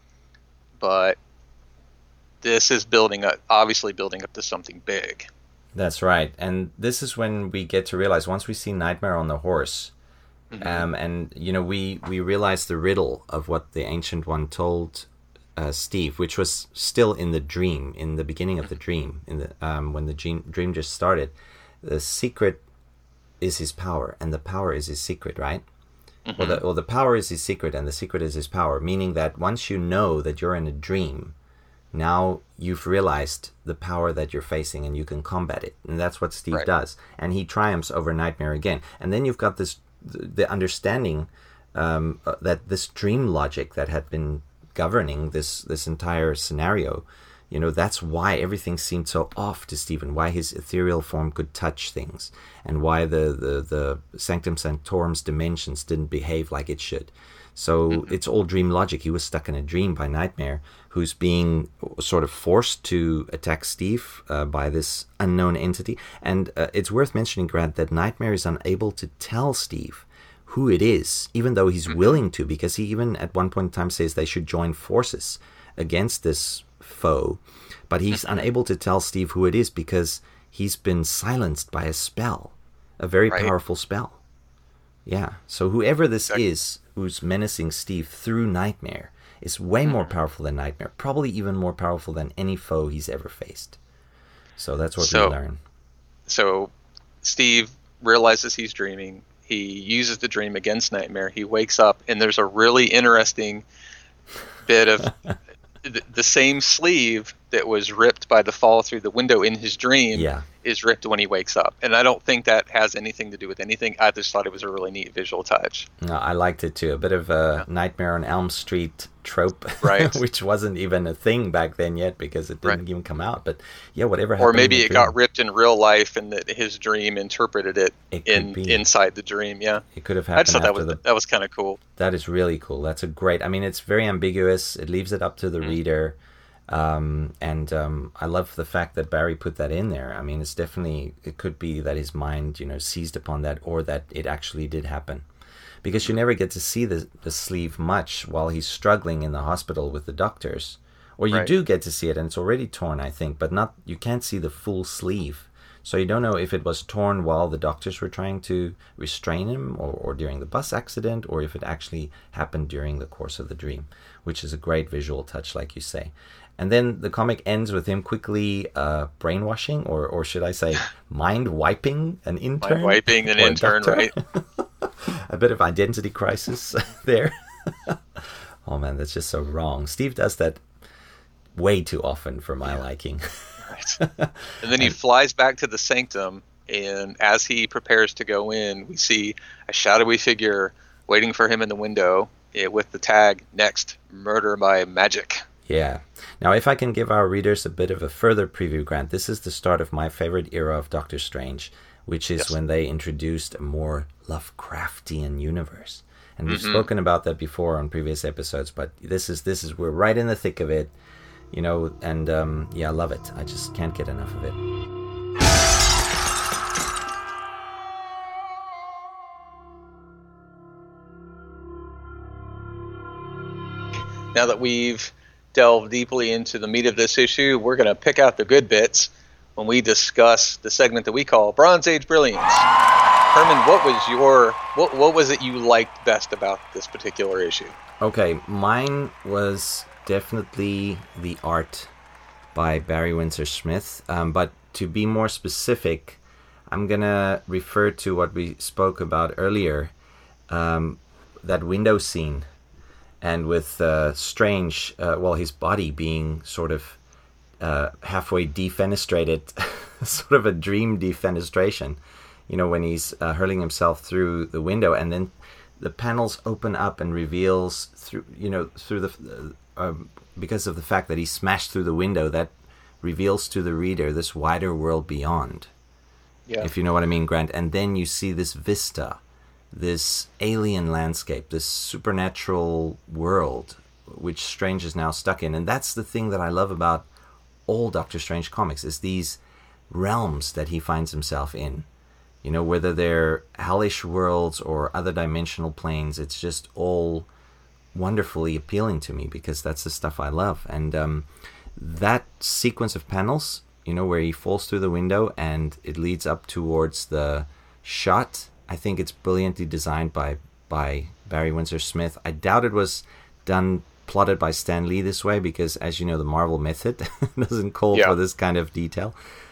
but this is building up, obviously building up to something big. That's right. And this is when we get to realize, once we see Nightmare on the horse, mm-hmm. um, and, you know, we, we realize the riddle of what the Ancient One told uh, Steve, which was still in the dream, in the beginning of the dream, in the um, when the dream, dream just started. The secret is his power, and the power is his secret, right? Mm-hmm. Well, the, well, the power is his secret, and the secret is his power, meaning that once you know that you're in a dream, now you've realized the power that you're facing, and you can combat it. And that's what Steve right. does. And he triumphs over Nightmare again. And then you've got this, the understanding um, that this dream logic that had been governing this, this entire scenario, you know, that's why everything seemed so off to Stephen, why his ethereal form could touch things, and why the, the, the Sanctum Sanctorum's dimensions didn't behave like it should. So mm-hmm. it's all dream logic. He was stuck in a dream by Nightmare, who's being sort of forced to attack Steve uh, by this unknown entity. And uh, it's worth mentioning, Grant, that Nightmare is unable to tell Steve who it is, even though he's mm-hmm. willing to, because he even at one point in time says they should join forces against this foe. But he's mm-hmm. unable to tell Steve who it is because he's been silenced by a spell, a very right. powerful spell. Yeah, so whoever this exactly. is who's menacing Steve through Nightmare is way mm-hmm. more powerful than Nightmare, probably even more powerful than any foe he's ever faced. So that's what so, we learn. So Steve realizes he's dreaming. He uses the dream against Nightmare. He wakes up, and there's a really interesting bit of the, the same sleeve that was ripped by the fall through the window in his dream yeah. is ripped when he wakes up. And I don't think that has anything to do with anything. I just thought it was a really neat visual touch. No, I liked it too. A bit of a yeah. Nightmare on Elm Street trope, right? which wasn't even a thing back then yet because it didn't right. even come out. But yeah, whatever happened. Or maybe it dream. got ripped in real life and that his dream interpreted it, it in be. inside the dream. Yeah, it could have happened. I just thought that was the... that was kind of cool. That is really cool. That's a great. I mean, it's very ambiguous. It leaves it up to the mm-hmm. reader. Um, and um, I love the fact that Barry put that in there. I mean, it's definitely, it could be that his mind, you know, seized upon that, or that it actually did happen. Because you never get to see the, the sleeve much while he's struggling in the hospital with the doctors. Or you right. do get to see it, and it's already torn, I think, but not, you can't see the full sleeve. So you don't know if it was torn while the doctors were trying to restrain him, or, or during the bus accident, or if it actually happened during the course of the dream, which is a great visual touch, like you say. And then the comic ends with him quickly uh, brainwashing, or or should I say, mind wiping an intern. Mind wiping an intern, right? A bit of identity crisis there. Oh man, that's just so wrong. Steve does that way too often for my yeah. liking. Right. And then he flies back to the sanctum, and as he prepares to go in, we see a shadowy figure waiting for him in the window with the tag, "Next, murder by magic." Yeah. Now, if I can give our readers a bit of a further preview, Grant, this is the start of my favorite era of Doctor Strange, which is yes. when they introduced a more Lovecraftian universe. And we've mm-hmm. spoken about that before on previous episodes, but this is, this is, we're right in the thick of it, you know, and um, yeah, I love it. I just can't get enough of it. Now that we've delve deeply into the meat of this issue, we're going to pick out the good bits when we discuss the segment that we call Bronze Age Brilliance. Herman, what was your what what was it you liked best about this particular issue? Okay, mine was definitely the art by Barry Windsor Smith, um, but to be more specific, I'm gonna refer to what we spoke about earlier, um, that window scene. And with uh, Strange, uh, well, his body being sort of uh, halfway defenestrated, sort of a dream defenestration, you know, when he's uh, hurling himself through the window, and then the panels open up and reveals through, you know, through the, uh, because of the fact that he smashed through the window, that reveals to the reader this wider world beyond. Yeah. If you know what I mean, Grant. And then you see this vista, this alien landscape, this supernatural world, which Strange is now stuck in. And that's the thing that I love about all Doctor Strange comics, is these realms that he finds himself in. You know, whether they're hellish worlds or other dimensional planes, it's just all wonderfully appealing to me, because that's the stuff I love. And um, that sequence of panels, you know, where he falls through the window and it leads up towards the shot, I think it's brilliantly designed by by Barry Windsor Smith. I doubt it was done, plotted by Stan Lee this way, because, as you know, the Marvel method doesn't call yeah. for this kind of detail.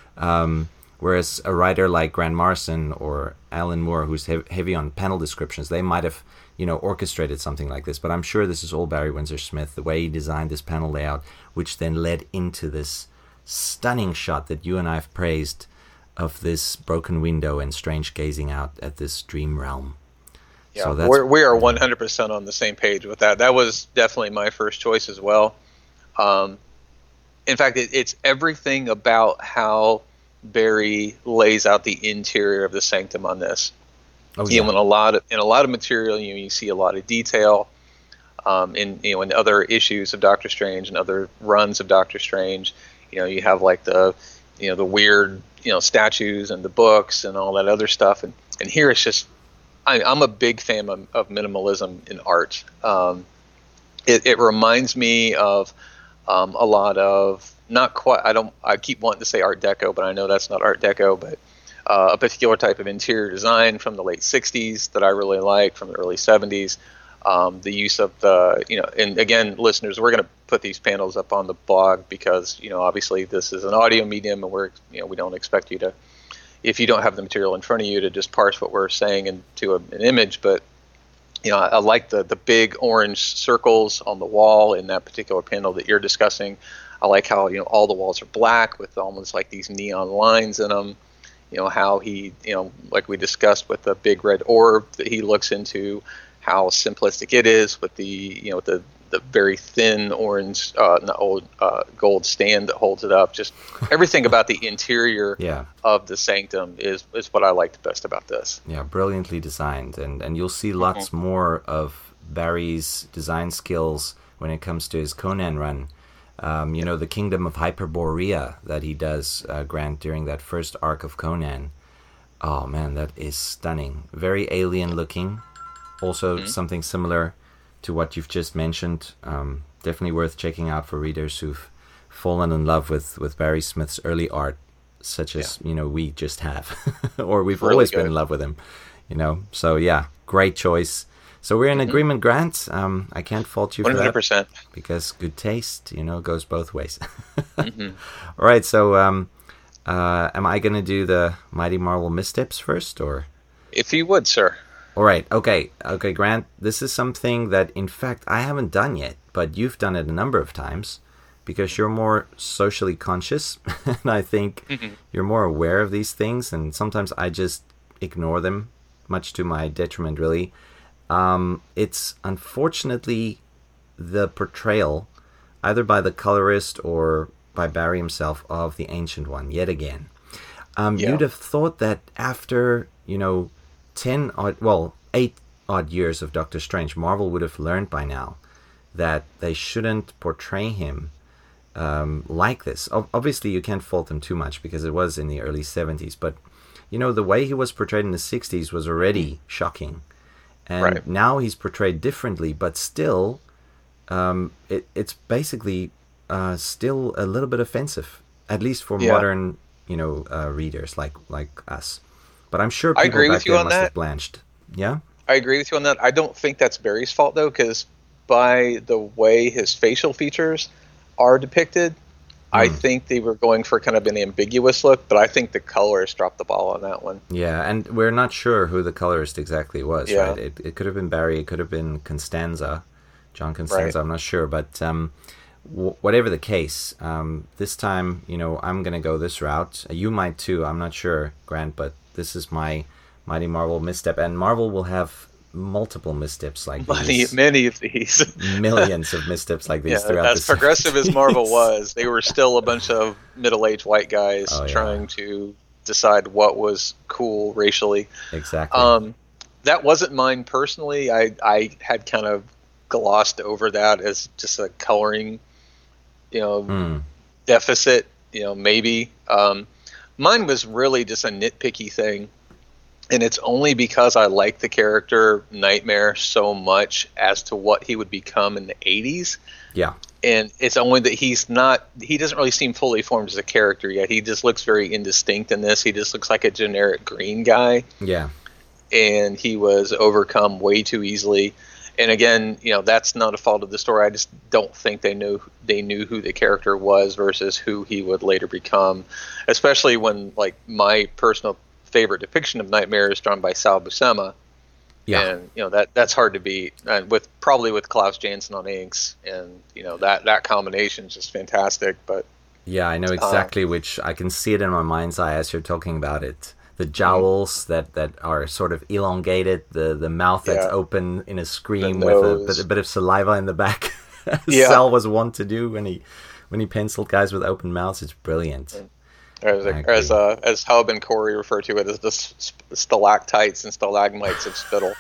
Um, whereas a writer like Grant Morrison or Alan Moore, who's hev- heavy on panel descriptions, they might have, you know, orchestrated something like this. But I'm sure this is all Barry Windsor Smith, the way he designed this panel layout, which then led into this stunning shot that you and I have praised, of this broken window and Strange gazing out at this dream realm. Yeah, so that's, we're, we are one hundred percent on the same page with that. That was definitely my first choice as well. Um, in fact, it, it's everything about how Barry lays out the interior of the sanctum on this. Oh, yeah. You know, in a lot of in a lot of material, you know, you see a lot of detail. Um, in you know, in other issues of Doctor Strange and other runs of Doctor Strange, you know, you have like the you know the weird you know statues and the books and all that other stuff, and and here it's just I, I'm a big fan of, of minimalism in art. Um, it, it reminds me of um, a lot of not quite I don't I keep wanting to say Art Deco, but I know that's not Art Deco, but uh, a particular type of interior design from the late sixties that I really like, from the early seventies. Um, the use of the, you know, and again, listeners, we're going to put these panels up on the blog because, you know, obviously this is an audio medium and we're, you know, we don't expect you to, if you don't have the material in front of you, to just parse what we're saying into a, an image. But, you know, I, I like the, the big orange circles on the wall in that particular panel that you're discussing. I like how, you know, all the walls are black with almost like these neon lines in them. You know, how he, you know, like we discussed with the big red orb that he looks into, how simplistic it is with the, you know, the the very thin orange, uh, not old, uh, gold stand that holds it up. Just everything about the interior yeah. of the sanctum is, is what I liked best about this. Yeah, brilliantly designed. And, and you'll see lots mm-hmm. more of Barry's design skills when it comes to his Conan run. Um, you know, the Kingdom of Hyperborea that he does, uh, Grant, during that first arc of Conan. Oh, man, that is stunning. Very alien looking. Also mm-hmm. something similar to what you've just mentioned. Um, definitely worth checking out for readers who've fallen in love with, with Barry Smith's early art, such as, yeah. you know, we just have. Or we've really always good. been in love with him, you know. So, yeah, great choice. So we're in mm-hmm. agreement, Grant. Um, I can't fault you for one hundred percent. That. Because good taste, you know, goes both ways. mm-hmm. All right, so um, uh, am I going to do the Mighty Marvel Missteps first, or? If you would, sir. All right, okay, okay, Grant, this is something that, in fact, I haven't done yet, but you've done it a number of times, because you're more socially conscious, and I think mm-hmm. you're more aware of these things, and sometimes I just ignore them, much to my detriment, really. Um, it's unfortunately the portrayal, either by the colorist or by Barry himself, of the Ancient One, yet again. Um, yeah. You'd have thought that after, you know, ten odd, well, eight odd years of Doctor Strange, Marvel would have learned by now that they shouldn't portray him um, like this. O- obviously, you can't fault them too much because it was in the early seventies, but you know, the way he was portrayed in the sixties was already shocking, and right. now he's portrayed differently, but still, um, it, it's basically uh, still a little bit offensive, at least for yeah. modern, you know, uh, readers like like us. But I'm sure people I agree back with you then on must that. have blanched. Yeah? I agree with you on that. I don't think that's Barry's fault, though, because by the way his facial features are depicted, mm. I think they were going for kind of an ambiguous look, but I think the colorist dropped the ball on that one. Yeah, and we're not sure who the colorist exactly was, yeah. right? It, it could have been Barry, it could have been Constanza, John Constanza, right. I'm not sure, but um, w- whatever the case, um, this time, you know, I'm going to go this route. You might too, I'm not sure, Grant, but this is my Mighty Marvel misstep, and Marvel will have multiple missteps like many, these. Many of these. Millions of missteps like these yeah, throughout as the progressive as Marvel was, they were still a bunch of middle-aged white guys oh, yeah. trying to decide what was cool racially. Exactly. Um, that wasn't mine personally. I, I had kind of glossed over that as just a coloring, you know, mm. deficit, you know, maybe. Um, Mine was really just a nitpicky thing, and it's only because I like the character Nightmare so much as to what he would become in the eighties. Yeah. And it's only that he's not, he doesn't really seem fully formed as a character yet. He just looks very indistinct in this. He just looks like a generic green guy. Yeah. And he was overcome way too easily. And again, you know, that's not a fault of the story. I just don't think they knew they knew who the character was versus who he would later become, especially when, like, my personal favorite depiction of Nightmare is drawn by Sal Buscema. Yeah. And, you know, that that's hard to beat, and with probably with Klaus Janson on inks, and, you know, that that combination is just fantastic. But yeah, I know exactly uh, which. I can see it in my mind's eye as you're talking about it. The jowls that, that are sort of elongated, the, the mouth that's yeah. open in a scream with a bit, a bit of saliva in the back. yeah. Sal was wont to do when he when he penciled guys with open mouths. It's brilliant. As as, uh, as Hub and Corey refer to it as the stalactites and stalagmites of spittle.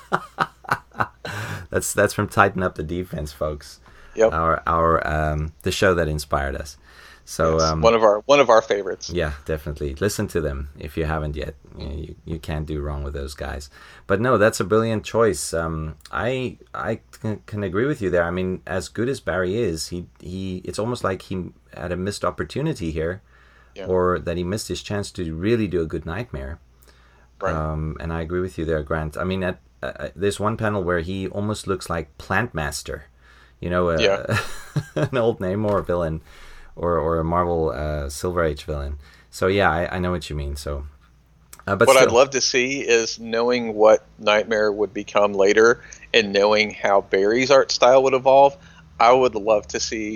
that's that's from Tighten Up the Defense, folks. Yep. Our our um, the show that inspired us. So yes, um, one of our one of our favorites. Yeah, definitely. Listen to them if you haven't yet. You, you, you can't do wrong with those guys. But no, that's a brilliant choice. Um, I I can, can agree with you there. I mean, as good as Barry is, he he it's almost like he had a missed opportunity here, yeah. or that he missed his chance to really do a good Nightmare. Right. Um, and I agree with you there, Grant. I mean, at, uh, there's one panel where he almost looks like Plant Master, you know, uh, yeah. an old Namor villain. Or, or a Marvel uh, Silver Age villain. So yeah, I, I know what you mean. So, uh, but what still. I'd love to see is knowing what Nightmare would become later, and knowing how Barry's art style would evolve. I would love to see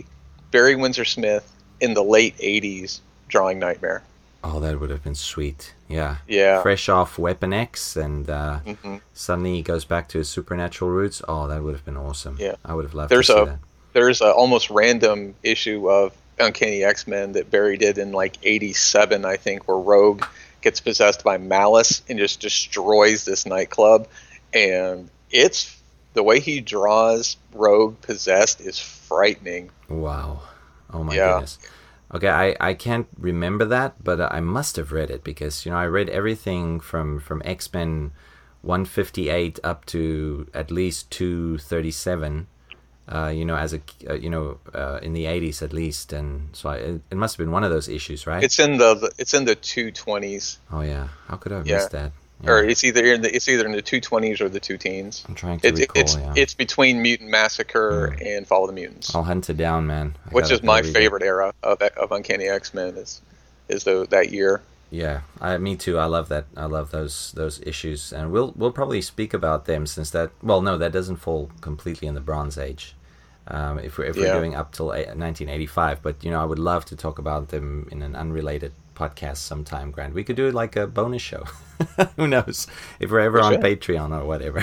Barry Windsor Smith in the late eighties drawing Nightmare. Oh, that would have been sweet. Yeah. Yeah. Fresh off Weapon X, and uh, mm-hmm. suddenly he goes back to his supernatural roots. Oh, that would have been awesome. Yeah. I would have loved there's to see a, that. There's a almost random issue of Uncanny X-Men that Barry did in like eighty-seven, I think, where Rogue gets possessed by Malice and just destroys this nightclub. And it's the way he draws Rogue possessed is frightening. Wow. Oh my yeah. goodness. Okay, I, I can't remember that, but I must have read it because, you know, I read everything from, from X-Men one fifty-eight up to at least two thirty-seven, uh, you know, as a, uh, you know, uh, in the eighties at least. And so I, it, it must have been one of those issues, right? It's in the, it's in the two twenties. Oh, yeah. How could I have yeah. missed that? Yeah. Or it's either in the it's either in the two twenties or the two teens. I'm trying to it, recall, it's, yeah. It's between Mutant Massacre mm. and Fall of the Mutants. I'll hunt it down, man. I Which gotta, is my gotta favorite era of, of Uncanny X-Men is is the, that year. Yeah, I, me too. I love that. I love those those issues, and we'll we'll probably speak about them since that. Well, no, that doesn't fall completely in the Bronze Age. Um, if we're if yeah. we're doing up till nineteen eighty-five, but you know, I would love to talk about them in an unrelated podcast sometime, Grant. We could do it like a bonus show. Who knows if we're ever we on should. Patreon or whatever.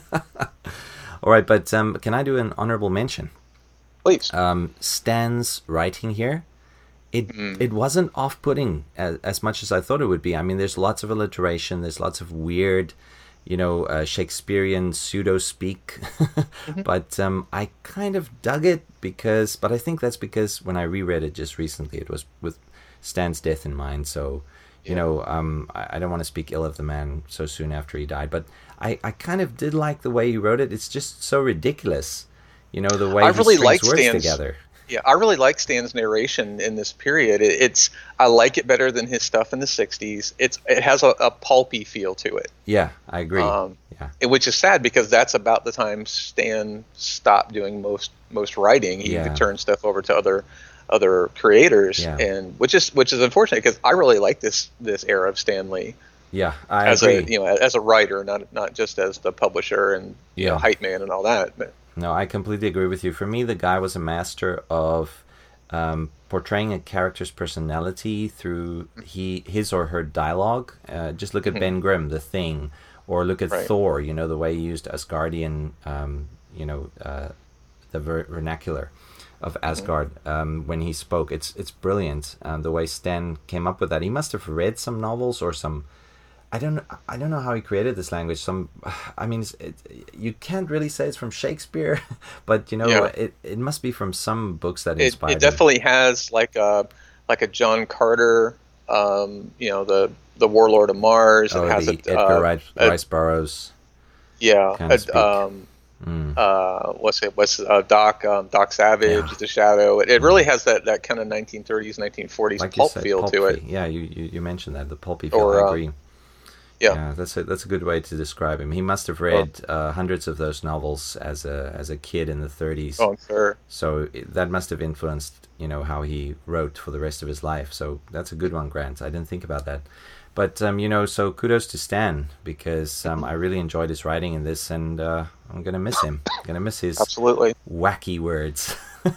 All right, but um, can I do an honorable mention? Please. Um, Stan's writing here. It mm. it wasn't off-putting as, as much as I thought it would be. I mean, there's lots of alliteration. There's lots of weird, you know, uh, Shakespearean pseudo-speak. mm-hmm. But um, I kind of dug it because... But I think that's because when I reread it just recently, it was with Stan's death in mind. So, you yeah. know, um, I, I don't want to speak ill of the man so soon after he died. But I, I kind of did like the way he wrote it. It's just so ridiculous. You know, the way I he really strings liked words Stan's, together. Yeah, I really like Stan's narration in this period. It, it's I like it better than his stuff in the sixties. It's it has a, a pulpy feel to it. Yeah, I agree. Um, yeah, it, which is sad because that's about the time Stan stopped doing most most writing. He yeah. could turn stuff over to other other creators, yeah. and which is which is unfortunate because I really like this this era of Stan Lee. Yeah, I as agree. a you know as a writer, not not just as the publisher and you yeah. know hype man and all that. But. No, I completely agree with you. For me, the guy was a master of um, portraying a character's personality through he his or her dialogue. Uh, just look at mm-hmm. Ben Grimm, The Thing, or look at right. Thor. You know, the way he used Asgardian, um, you know, uh, the ver- vernacular of Asgard mm-hmm. um, when he spoke. It's it's brilliant. Um, the way Stan came up with that. He must have read some novels or some. I don't. I don't know how he created this language. Some, I mean, it, you can't really say it's from Shakespeare, but you know, yeah. it, it must be from some books that it, inspired. It definitely him. has like a like a John Carter, um, you know, the the Warlord of Mars. Oh, it has the a, Edgar uh, Rice, a, Rice Burroughs. Yeah. Kind of a, um, mm. uh, what's it? What's uh, Doc um, Doc Savage, yeah. The Shadow. It, it really has that, that kind of nineteen thirties, nineteen forties like pulp said, feel pulpy. to it. Yeah, you, you, you mentioned that the pulpy feel. Or, I agree. Um, Yeah. yeah, that's a that's a good way to describe him. He must have read uh, hundreds of those novels as a as a kid in the thirties. Oh, sure. So it, that must have influenced, you know, how he wrote for the rest of his life. So that's a good one, Grant. I didn't think about that. But um, you know, so kudos to Stan because um, I really enjoyed his writing in this, and uh, I'm gonna miss him. I'm gonna miss his absolutely wacky words.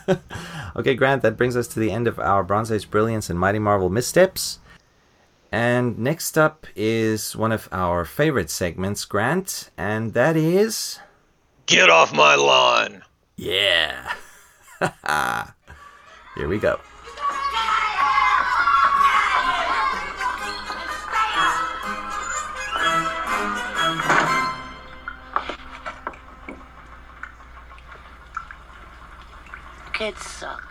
Okay, Grant, that brings us to the end of our Bronze Age Brilliance and Mighty Marvel Missteps. And next up is one of our favorite segments, Grant, and that is... Get off my lawn! Yeah! Here we go. Kids suck.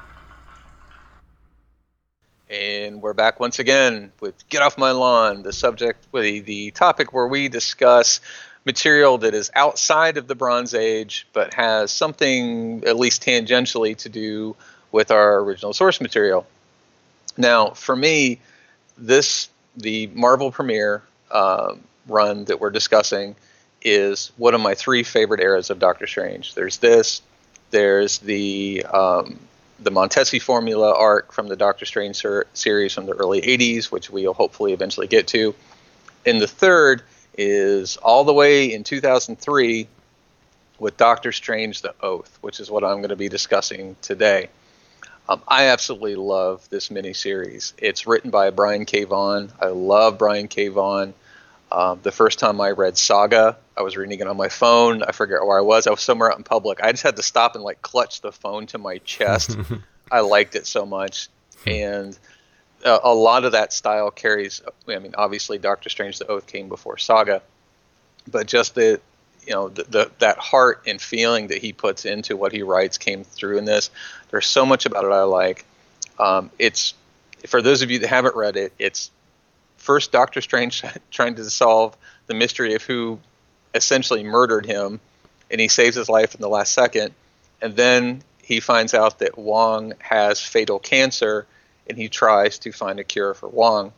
And we're back once again with Get Off My Lawn, the subject, the, the topic where we discuss material that is outside of the Bronze Age, but has something at least tangentially to do with our original source material. Now, for me, this the Marvel Premiere uh, run that we're discussing is one of my three favorite eras of Doctor Strange. There's this, there's the... Um, the Montesi formula arc from the Doctor Strange ser- series from the early eighties, which we'll hopefully eventually get to. And the third is all the way in two thousand three with Doctor Strange the Oath, which is what I'm going to be discussing today. Um, I absolutely love this miniseries. It's written by Brian K. Vaughan. I love Brian K. Vaughan. Um, the first time I read Saga, I was reading it on my phone. I forget where I was. I was somewhere out in public. I just had to stop and like clutch the phone to my chest. I liked it so much. And uh, a lot of that style carries, I mean, obviously Doctor Strange the Oath came before Saga, but just the, you know, the, the that heart and feeling that he puts into what he writes came through in this. There's so much about it I like. Um, it's, for those of you that haven't read it, it's first Doctor Strange trying to solve the mystery of who essentially murdered him, and he saves his life in the last second. And then he finds out that Wong has fatal cancer, and he tries to find a cure for Wong.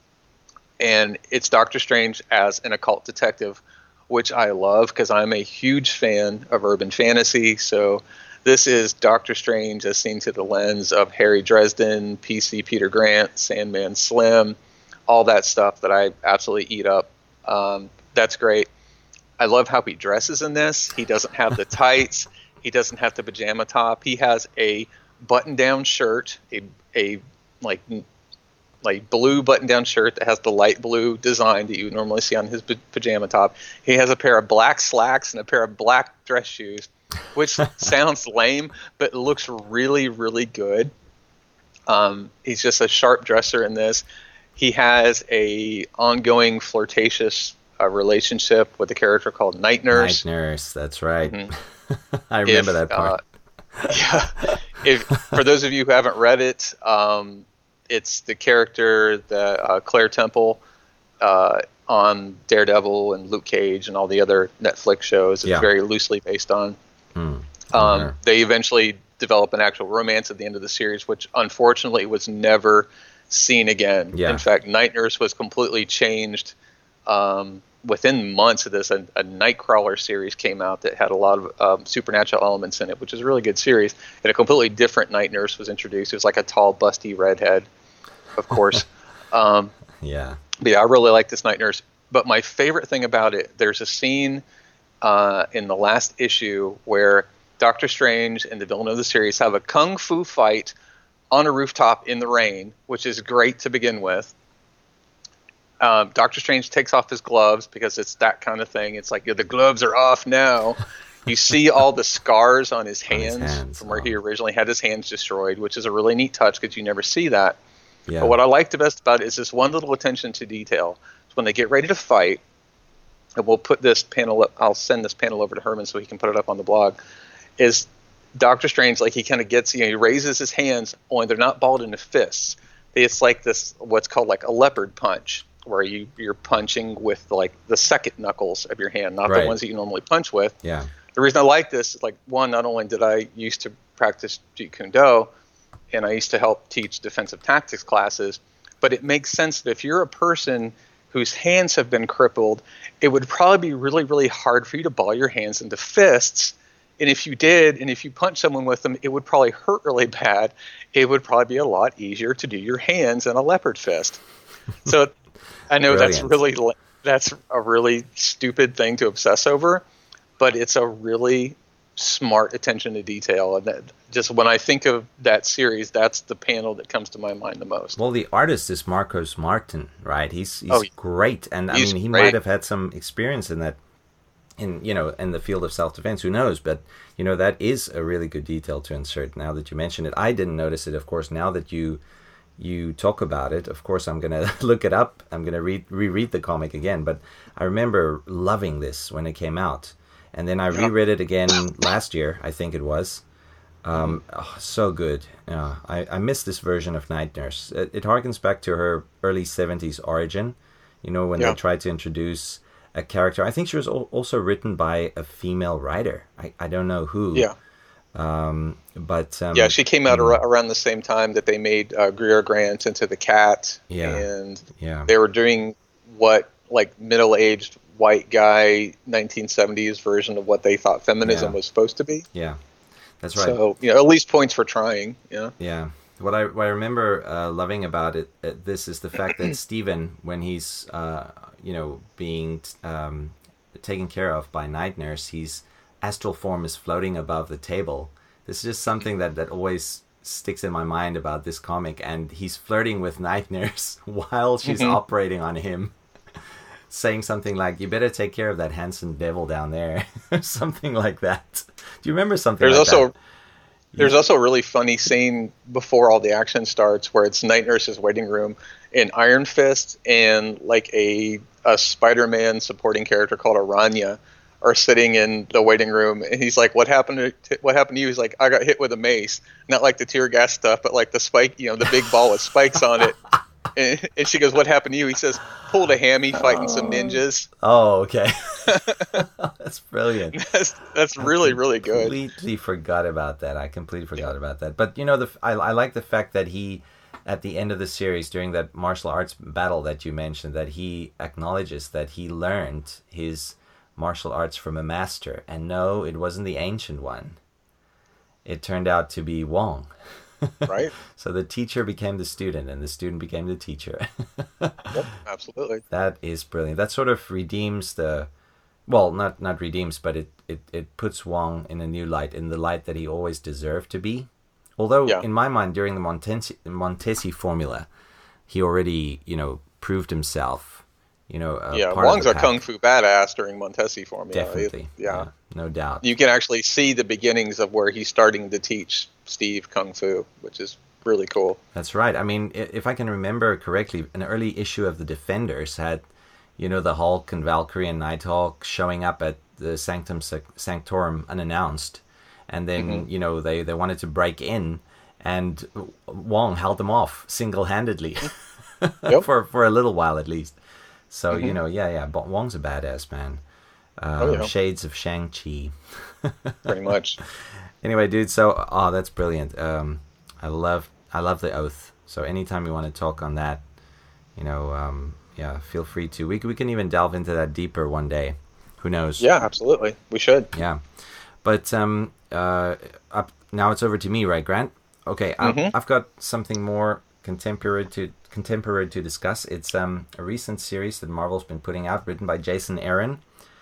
And it's Doctor Strange as an occult detective, which I love because I'm a huge fan of urban fantasy. So this is Doctor Strange as seen through the lens of Harry Dresden, P C Peter Grant, Sandman Slim, all that stuff that I absolutely eat up. Um, that's great. I love how he dresses in this. He doesn't have the tights. He doesn't have the pajama top. He has a button-down shirt, a a like like blue button-down shirt that has the light blue design that you would normally see on his p- pajama top. He has a pair of black slacks and a pair of black dress shoes, which sounds lame, but looks really, really good. Um, he's just a sharp dresser in this. He has a ongoing flirtatious uh, relationship with a character called Night Nurse. Night Nurse, that's right. Mm-hmm. I remember if, that part. Uh, yeah. If for those of you who haven't read it, um, it's the character that uh, Claire Temple uh, on Daredevil and Luke Cage and all the other Netflix shows. It's yeah. very loosely based on. Hmm. Um, they eventually develop an actual romance at the end of the series, which unfortunately was never seen again. Yeah. In fact, Night Nurse was completely changed um, within months of this. A, a Nightcrawler series came out that had a lot of um, supernatural elements in it, which is a really good series. And a completely different Night Nurse was introduced. It was like a tall, busty redhead, of course. um, yeah. But yeah, I really like this Night Nurse. But my favorite thing about it, there's a scene uh, in the last issue where Doctor Strange and the villain of the series have a kung fu fight on a rooftop in the rain, which is great to begin with. Um, Doctor Strange takes off his gloves because it's that kind of thing. It's like, yeah, the gloves are off now. You see all the scars on his hands, on his hands from where oh. he originally had his hands destroyed, which is a really neat touch because you never see that. Yeah. But what I like the best about it is this one little attention to detail. So when they get ready to fight, and we'll put this panel up, I'll send this panel over to Herman so he can put it up on the blog, is Doctor Strange, like he kind of gets, you know, he raises his hands, only they're not balled into fists. It's like this, what's called like a leopard punch, where you, you're punching with like the second knuckles of your hand, not right. the ones that you normally punch with. Yeah. The reason I like this is like, one, not only did I used to practice Jeet Kune Do, and I used to help teach defensive tactics classes, but it makes sense that if you're a person whose hands have been crippled, it would probably be really, really hard for you to ball your hands into fists. And if you did, and if you punch someone with them, it would probably hurt really bad. It would probably be a lot easier to do your hands in a leopard fist. So I know that's really that's a really stupid thing to obsess over, but it's a really smart attention to detail. And that just when I think of that series, that's the panel that comes to my mind the most. Well, the artist is Marcos Martin, right? He's he's oh, great, and he's I mean he great. might have had some experience in that. In you know in the field of self-defense, who knows? But you know that is a really good detail to insert. Now that you mention it, I didn't notice it. Of course, now that you you talk about it, of course I'm gonna look it up. I'm gonna read reread the comic again. But I remember loving this when it came out, and then I reread it again last year. I think it was. Um, oh, so good. Yeah, I I miss this version of Night Nurse. It, it harkens back to her early seventies origin. You know when yeah. they tried to introduce a character. I think she was also written by a female writer. I, I don't know who. Yeah. Um, but um, yeah, she came out ar- around the same time that they made uh, Greer Grant into the Cat. Yeah. And yeah. they were doing what like middle-aged white guy nineteen seventies version of what they thought feminism yeah. was supposed to be. Yeah, that's right. So you know, at least points for trying. Yeah. Yeah. What I what I remember uh, loving about it uh, this is the fact that Steven, when he's uh, you know being um, taken care of by Night Nurse, his astral form is floating above the table. This is just something that, that always sticks in my mind about this comic, and he's flirting with Night Nurse while she's Mm-hmm. operating on him, saying something like, "You better take care of that handsome devil down there," something like that. Do you remember something There's like also that? there's also a really funny scene before all the action starts where it's Night Nurse's waiting room, and Iron Fist and like a a Spider-Man supporting character called Aranya are sitting in the waiting room, and he's like, "What happened to what happened to you?" He's like, "I got hit with a mace, not like the tear gas stuff, but like the spike, you know, the big ball with spikes on it." And, and she goes, "What happened to you?" He says, "Pulled a hammy fighting some ninjas." Oh, okay. That's brilliant. That's that's really really good. Completely forgot about that. I completely forgot about that. But you know, the I, I like the fact that he, at the end of the series, during that martial arts battle that you mentioned, that he acknowledges that he learned his martial arts from a master, and no, it wasn't the ancient one. It turned out to be Wong. Right? So the teacher became the student, and the student became the teacher. Yep, absolutely. That is brilliant. That sort of redeems the, well, not not redeems, but it, it, it puts Wong in a new light, in the light that he always deserved to be. Although, Yeah. in my mind, during the Montesi, Montesi formula, he already, you know, proved himself, you know, a Yeah, part of Wong's the a pack. kung fu badass during Montesi formula. Definitely. It- yeah. yeah. No doubt. You can actually see the beginnings of where he's starting to teach Steve kung fu, which is really cool. That's right. I mean, i- if I can remember correctly, an early issue of the Defenders had, you know, the Hulk and Valkyrie and Nighthawk showing up at the Sanctum Sac- Sanctorum unannounced. And then, Mm-hmm. you know, they, they wanted to break in, and Wong held them off single-handedly Yep. for, for a little while at least. So, Mm-hmm. you know, yeah, yeah, but Wong's a badass, man. Um, Oh, yeah. Shades of Shang-Chi. Pretty much. Anyway, dude, so oh, that's brilliant. Um, I love I love the Oath. So anytime you want to talk on that, you know, um, yeah, feel free to. We c- we can even delve into that deeper one day. Who knows? Yeah, absolutely. We should. Yeah. But um, uh, up now it's over to me, right, Grant? Okay, I've, Mhm. I've got something more contemporary to contemporary to discuss. It's um, a recent series that Marvel's been putting out, written by Jason Aaron,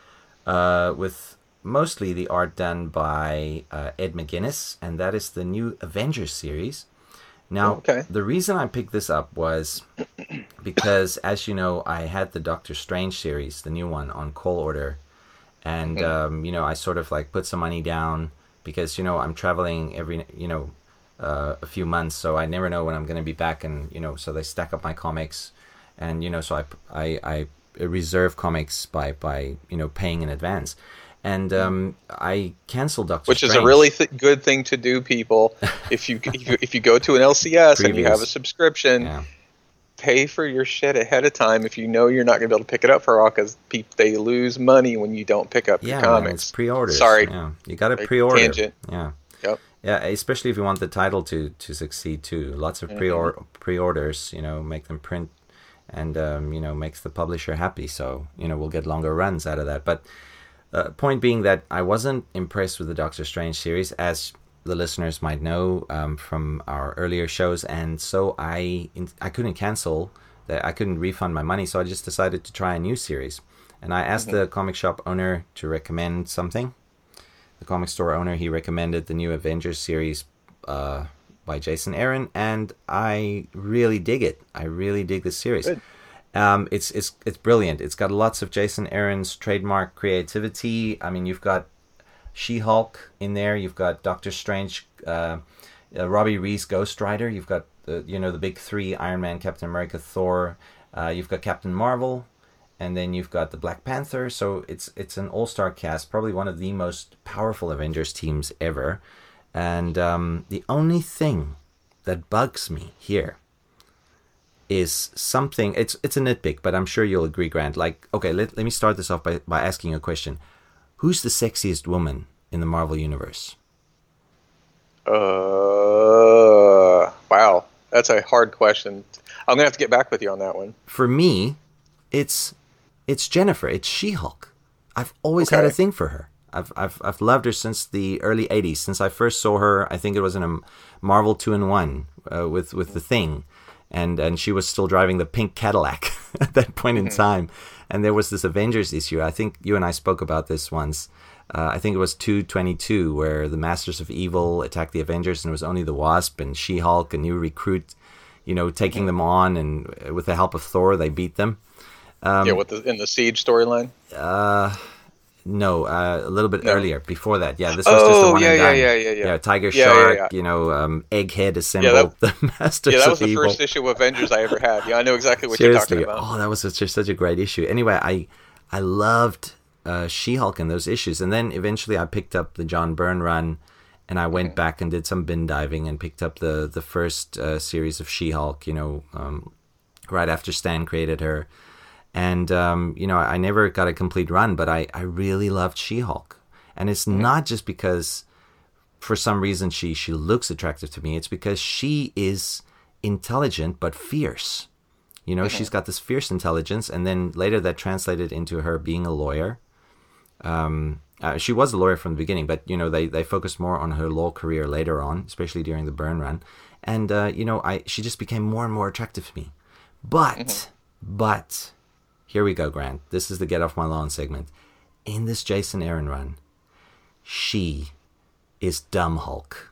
uh, with mostly the art done by uh, Ed McGuinness, and that is the new Avengers series. Now, Okay. the reason I picked this up was because, as you know, I had the Doctor Strange series, the new one, on call order. And, um, you know, I sort of like put some money down because, you know, I'm traveling every, you know, uh, a few months. So I never know when I'm going to be back. And, you know, so they stack up my comics. And, you know, so I, I, I reserve comics by, by, you know, paying in advance. And um, I canceled Doctor Which Strange. is a really th- good thing to do, people. If you if you, if you go to an L C S and you have a Previews. subscription, Yeah. pay for your shit ahead of time if you know you're not going to be able to pick it up for a while, because pe- they lose money when you don't pick up Yeah, your man, comics. it's pre-orders. Sorry. Yeah. You got to Right, pre-order. tangent. Yeah. Yep. Yeah, especially if you want the title to, to succeed too. Lots of pre pre-orders, you know, make them print and, um, you know, makes the publisher happy. So, you know, we'll get longer runs out of that. But uh, point being that I wasn't impressed with the Doctor Strange series, as the listeners might know um, from our earlier shows. And so I I couldn't cancel, that I couldn't refund my money. So I just decided to try a new series. And I asked the comic shop owner to recommend something. The comic store owner, he recommended the new Avengers series uh, by Jason Aaron, and I really dig it. I really dig this series. Good. Um, it's it's it's brilliant. It's got lots of Jason Aaron's trademark creativity. I mean, you've got She-Hulk in there. You've got Doctor Strange, uh, uh, Robbie Reese, Ghost Rider. You've got the you know the big three: Iron Man, Captain America, Thor. Uh, you've got Captain Marvel. And then you've got the Black Panther, so it's it's an all-star cast, probably one of the most powerful Avengers teams ever. And um, the only thing that bugs me here is something, it's it's a nitpick, but I'm sure you'll agree, Grant. Like, okay, let, let me start this off by, by asking you a question. Who's the sexiest woman in the Marvel Universe? Uh, wow. That's a hard question. I'm going to have to get back with you on that one. For me, it's it's Jennifer. It's She-Hulk. I've always had a Okay. thing for her. I've I've I've loved her since the early eighties. Since I first saw her, I think it was in a Marvel two in one uh, with with the Thing, and and she was still driving the pink Cadillac. at that point in time. And there was this Avengers issue. I think you and I spoke about this once. Uh, I think it was two twenty-two, where the Masters of Evil attacked the Avengers, and it was only the Wasp and She-Hulk, a new recruit, you know, taking them on, and with the help of Thor, they beat them. Um, yeah, with the, in the Siege storyline? Uh, no, uh, a little bit No. earlier, before that. Yeah, this was just Oh, the one yeah, and yeah, done. yeah, yeah, yeah. Tiger Yeah, yeah, Shark, yeah. you know, um, Egghead assembled, Yeah, that- the Masters Yeah, that was of the Evil. first issue of Avengers I ever had. Yeah, I know exactly what Seriously, you're talking about. oh, that was such, such a great issue. Anyway, I I loved uh, She-Hulk in those issues, and then eventually I picked up the John Byrne run, and I went Mm-hmm. back and did some bin diving and picked up the the first uh, series of She-Hulk. You know, um, right after Stan created her, and um, you know, I never got a complete run, but I I really loved She-Hulk, and it's Mm-hmm. not just because for some reason she she looks attractive to me. It's because she is intelligent but fierce. You know, she's got this fierce intelligence, and then later that translated into her being a lawyer. Um, uh, she was a lawyer from the beginning, but, you know, they, they focused more on her law career later on, especially during the Byrne run. And, uh, you know, I she just became more and more attractive to me. But, but, here we go, Grant. This is the Get Off My Lawn segment. In this Jason Aaron run, she is dumb Hulk.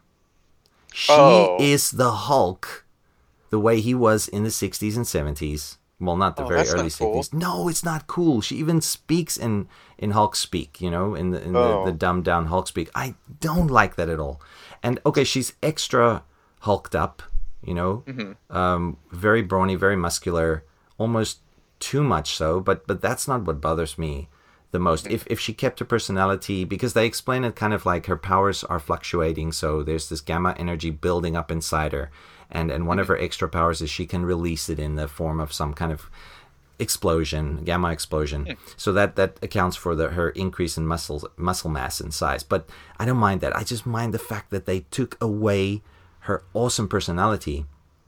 She Oh. is the Hulk the way he was in the sixties and seventies. Well, not the Oh, very that's early not cool. sixties. No, it's not cool. She even speaks in, in Hulk speak, you know, in the in Oh. the, the dumbed down Hulk speak. I don't like that at all. And okay, she's extra hulked up, you know, Mm-hmm. um, very brawny, very muscular, almost too much so. But but that's not what bothers me the most. If if she kept her personality, because they explain it kind of like her powers are fluctuating, so there's this gamma energy building up inside her, and and one of her extra powers is she can release it in the form of some kind of explosion, gamma explosion. So that that accounts for the her increase in muscles muscle mass and size. But I don't mind that. I just mind the fact that they took away her awesome personality,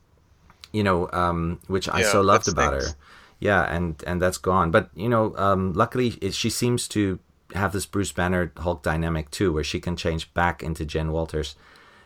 you know, um, which I Yeah, so loved that about her. stinks. Yeah, and and that's gone. But you know, um, luckily it, she seems to have this Bruce Banner Hulk dynamic too, where she can change back into Jen Walters,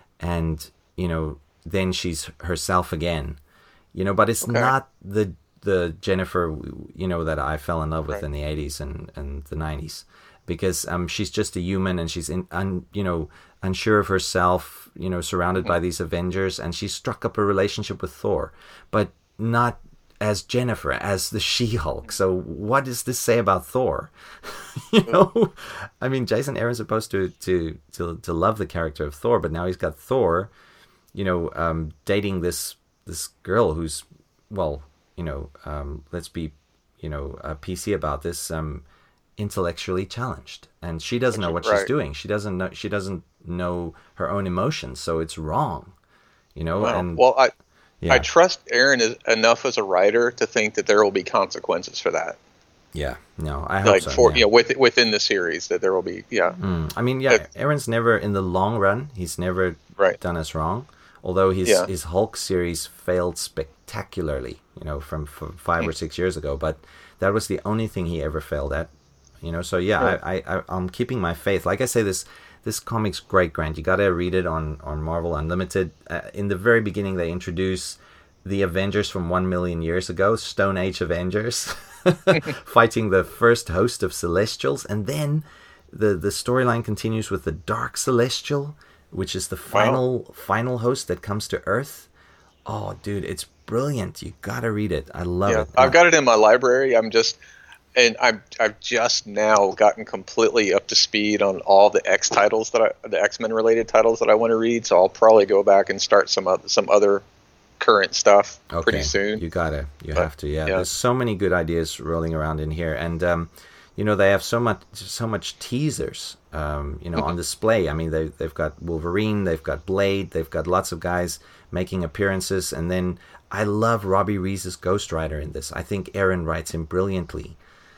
and you know, then she's herself again. You know, but it's Okay. not the the Jennifer, you know, that I fell in love with Right. in the eighties and, and the nineties, because um she's just a human, and she's in un, you know unsure of herself, you know, surrounded by these Avengers, and she struck up a relationship with Thor, but not as Jennifer, as the She-Hulk. So what does this say about Thor? you know, I mean, Jason Aaron's supposed to, to to to love the character of Thor, but now he's got Thor, you know, um, dating this this girl who's, well, you know, um, let's be, you know, uh, P C about this, um, intellectually challenged, and she doesn't know what Right. she's doing. She doesn't know. She doesn't know her own emotions, so it's wrong. You know, Well, and well, I yeah, I trust Aaron is enough as a writer to think that there will be consequences for that. yeah, no, I hope Like so. for yeah. you know, with, within the series, that there will be yeah. Mm, I mean, yeah, It- Aaron's never, in the long run, he's never Right. done us wrong. Although his Yeah. his Hulk series failed spectacularly, you know, from, from five or six years ago. But that was the only thing he ever failed at, you know. So yeah, Right. I, I, I I'm keeping my faith. Like I say, this this comic's great, Grant. You gotta read it on on Marvel Unlimited. Uh, in the very beginning, they introduce the Avengers from one million years ago, Stone Age Avengers, fighting the first host of Celestials, and then the the storyline continues with the Dark Celestial, which is the final final host that comes to Earth. Oh, dude, it's brilliant! You gotta read it. I love Yeah, it. I've got it in my library. I'm just, and I'm I've just now gotten completely up to speed on all the X titles that I, the X-Men related titles that I want to read. So I'll probably go back and start some other, some other current stuff Okay, pretty soon. You gotta, you But, have to. Yeah. yeah. There's so many good ideas rolling around in here, and um, you know, they have so much, so much teasers, um, you know, on display. I mean, they they've got Wolverine, they've got Blade, they've got lots of guys making appearances, and then I love Robbie Reese's Ghost Rider in this. I think Aaron writes him brilliantly.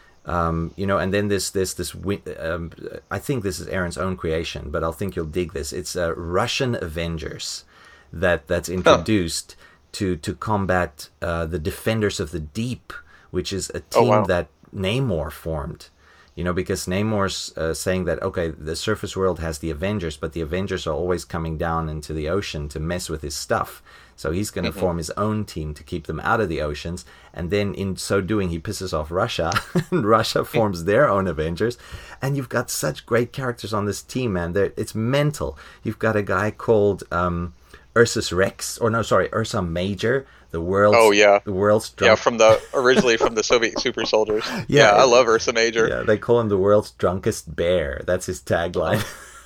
Um, you know, and then this, this, this. wi- Um, I think this is Aaron's own creation, but I think you'll dig this. It's uh, Russian Avengers that that's introduced to to combat uh, the Defenders of the Deep, which is a Oh, team wow. that Namor formed. You know, because Namor's uh, saying that, okay, the surface world has the Avengers, but the Avengers are always coming down into the ocean to mess with his stuff. So he's going to mm-hmm. form his own team to keep them out of the oceans. And then in so doing, he pisses off Russia. And Russia forms their own Avengers. And you've got such great characters on this team, man. They're, it's mental. You've got a guy called um, Ursus Rex, or no, sorry, Ursa Major. The world's oh yeah, the world's drunk- yeah from the originally from the Soviet super soldiers. Yeah, yeah, I love Ursa Major. Yeah, they call him the world's drunkest bear. That's his tagline.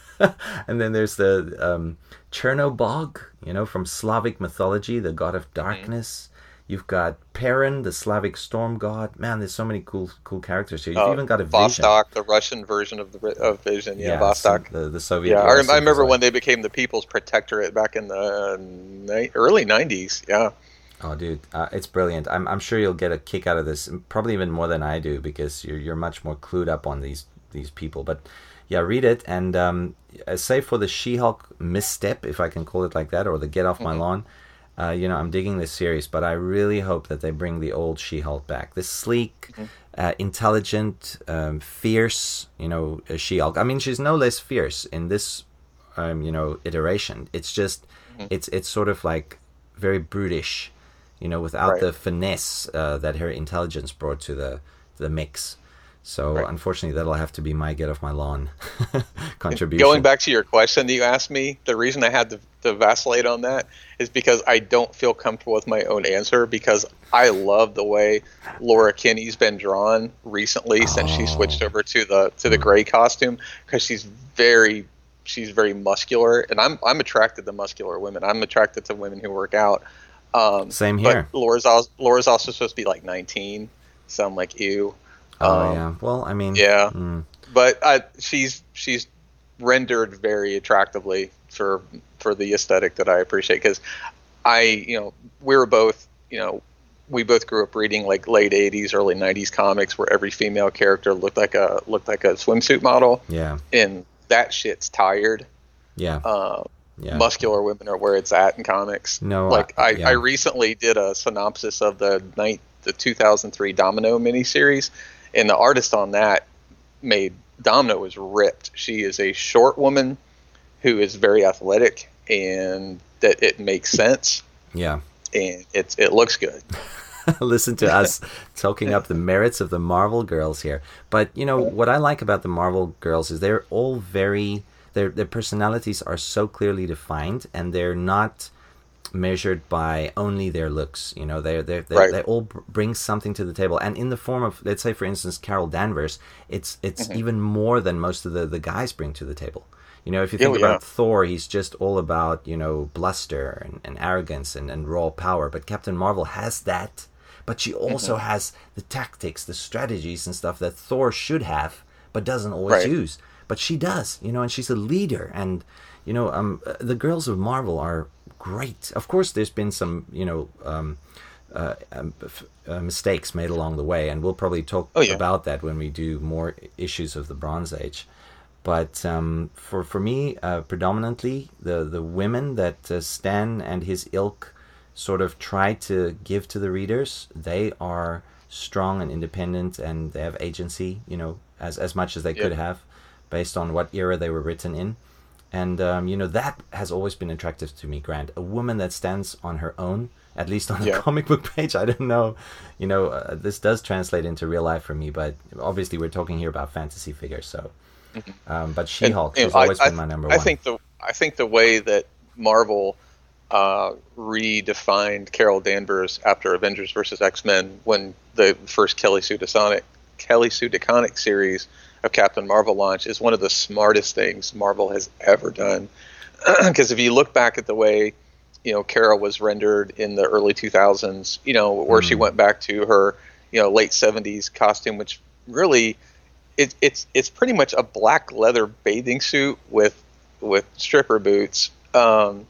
And then there's the um, Chernobog, you know, from Slavic mythology, the god of darkness. Mm. You've got Perrin, the Slavic storm god. Man, there's so many cool cool characters here. You've uh, even got a Vision. Vostok, the Russian version of the of Vision. Yeah, yeah So Vostok. the, the Soviet. Yeah, I, rem- I remember when they became the People's Protectorate back in the ni- early nineties. Yeah. Oh, dude, uh, it's brilliant. I'm I'm sure you'll get a kick out of this, probably even more than I do, because you're you're much more clued up on these these people. But yeah, read it, and um, save for the She-Hulk misstep, if I can call it like that, or the Get Off My mm-hmm. Lawn. Uh, you know, I'm digging this series, but I really hope that they bring the old She-Hulk back. This sleek, mm-hmm. uh, intelligent, um, fierce, you know, She-Hulk. I mean, she's no less fierce in this, um, you know, iteration. It's just, mm-hmm. it's it's sort of like very brutish. You know, without right. the finesse uh, that her intelligence brought to the the mix. So, right. unfortunately, that'll have to be my Get Off My Lawn contribution. Going back to your question that you asked me, the reason I had to, to vacillate on that is because I don't feel comfortable with my own answer, because I love the way Laura Kinney's been drawn recently oh. since she switched over to the to the gray costume, because she's very she's very muscular, and I'm I'm attracted to muscular women. I'm attracted to women who work out. Um, Same here. But Laura's also, Laura's also supposed to be like nineteen, so I'm like, ew. Oh um, yeah. Well, I mean, yeah. Mm. But I, she's she's rendered very attractively for for the aesthetic that I appreciate, because I you know we were both you know we both grew up reading like late eighties, early nineties comics where every female character looked like a looked like a swimsuit model. Yeah. And that shit's tired. Yeah. Um, Yeah. Muscular women are where it's at in comics. No, like I, yeah. I recently did a synopsis of the night the two thousand three Domino miniseries, and the artist on that made Domino was ripped. She is a short woman who is very athletic, and that it makes sense. Yeah, and it's it looks good. Listen to us talking up the merits of the Marvel girls here. But you know what I like about the Marvel girls is they're all very. Their their personalities are so clearly defined, and they're not measured by only their looks. You know, they they they, right. they all bring something to the table, and in the form of, let's say, for instance, Carol Danvers. It's it's mm-hmm. even more than most of the, the guys bring to the table. You know, if you think oh, about yeah. Thor, he's just all about, you know, bluster and, and arrogance and, and raw power. But Captain Marvel has that, but she also mm-hmm. has the tactics, the strategies and stuff that Thor should have, but doesn't always right. use. But she does, you know, and she's a leader. And, you know, um, the girls of Marvel are great. Of course, there's been some, you know, um, uh, um, uh, mistakes made along the way. And we'll probably talk oh, yeah. about that when we do more issues of the Bronze Age. But um, for, for me, uh, predominantly, the, the women that uh, Stan and his ilk sort of try to give to the readers, they are strong and independent, and they have agency, you know, as, as much as they yeah. could have, based on what era they were written in. And, um, you know, that has always been attractive to me, Grant. A woman that stands on her own, at least on a yeah. comic book page. I don't know, you know, uh, this does translate into real life for me, but obviously we're talking here about fantasy figures, so. Mm-hmm. Um, but She-Hulk has always I, been my number I one. think the, I think the way that Marvel uh, redefined Carol Danvers after Avengers versus X-Men, when the first Kelly Sue DeConnick, Kelly Sue DeConnick series of Captain Marvel launch, is one of the smartest things Marvel has ever done. Because if you look back at the way, you know, Carol was rendered in the early two thousands, you know, where mm. she went back to her, you know, late seventies costume, which really, it, it's it's pretty much a black leather bathing suit with with stripper boots. Um,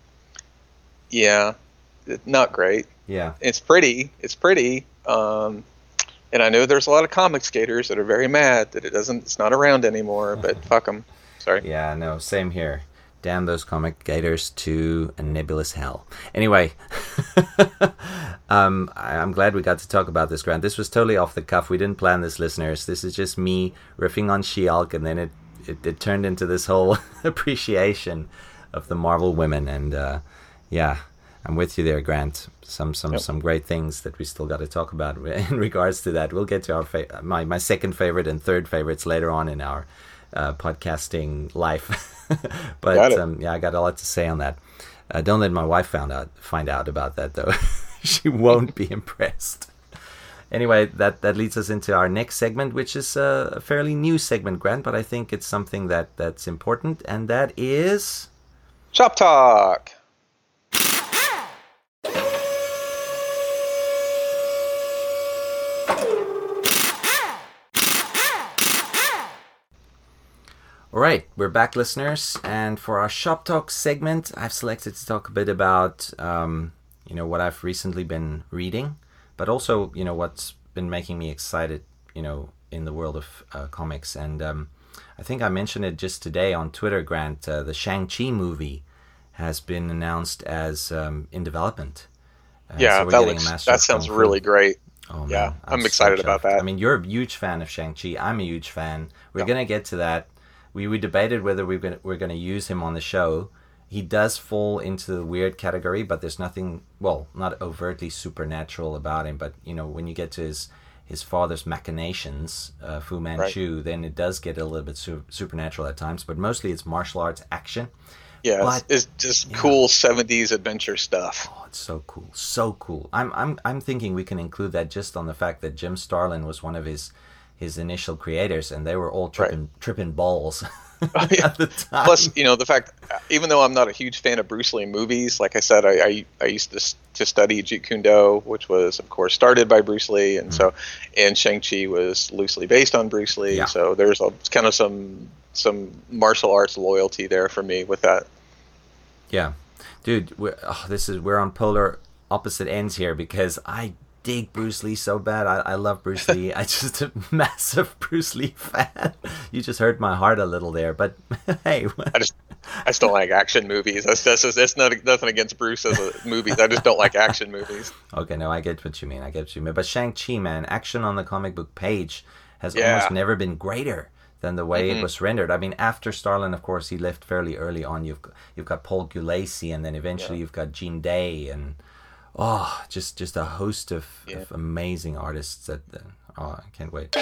yeah, not great. Yeah, it's pretty. It's pretty. Um, And I know there's a lot of comic skaters that are very mad that it doesn't, it's not around anymore, but fuck them. Sorry. Yeah, no, same here. Damn those comic gators to a nebulous hell. Anyway, um, I, I'm glad we got to talk about this, Grant. This was totally off the cuff. We didn't plan this, listeners. This is just me riffing on She-Hulk, and then it, it, it turned into this whole appreciation of the Marvel women. And uh, yeah, I'm with you there, Grant. Some some yep. some great things that we still got to talk about in regards to that. We'll get to our fa- my my second favorite and third favorites later on in our uh, podcasting life. But um, yeah, I got a lot to say on that. Uh, don't let my wife found out find out about that though. She won't be impressed. Anyway, that that leads us into our next segment, which is a fairly new segment, Grant, but I think it's something that that's important, and that is Shop Talk. All right, we're back, listeners, and for our Shop Talk segment, I've selected to talk a bit about, um, you know, what I've recently been reading, but also, you know, what's been making me excited, you know, in the world of uh, comics. And um, I think I mentioned it just today on Twitter, Grant. Uh, the Shang-Chi movie has been announced as um, in development. Uh, yeah, so that looks, that sounds really great. Oh, man, yeah, I'm, I'm excited so about that. I mean, you're a huge fan of Shang-Chi. I'm a huge fan. We're yeah. going to get to that. We, we debated whether we're going we're going to use him on the show. He does fall into the weird category, but there's nothing, well, not overtly supernatural about him. But, you know, when you get to his, his father's machinations, uh, Fu Manchu, right. then it does get a little bit su- supernatural at times. But mostly it's martial arts action. Yeah, but, it's, it's just yeah. cool seventies adventure stuff. Oh, it's so cool. So cool. I'm I'm I'm thinking we can include that just on the fact that Jim Starlin was one of his... his initial creators, and they were all tripping right. tripping balls oh, yeah. at the time. Plus, you know, the fact, even though I'm not a huge fan of Bruce Lee movies, like I said, I I, I used to to study Jeet Kune Do, which was, of course, started by Bruce Lee, and mm. so, and Shang-Chi was loosely based on Bruce Lee, yeah. so there's a, kind of some some martial arts loyalty there for me with that. Yeah, dude, we're, oh, this is we're on polar opposite ends here, because I dig Bruce Lee so bad. I, I love Bruce Lee. I'm just a massive Bruce Lee fan. You just hurt my heart a little there, but hey. I just I just don't like action movies. That's that's, that's not, nothing against Bruce as a movies. I just don't like action movies. Okay, no, I get what you mean. I get what you mean. But Shang-Chi, man, action on the comic book page has yeah. almost never been greater than the way mm-hmm. it was rendered. I mean, after Starlin, of course, he left fairly early on. You've you've got Paul Gulacy, and then eventually yeah. you've got Gene Day, and oh, just just a host of, yeah. of amazing artists that uh, oh, I can't wait.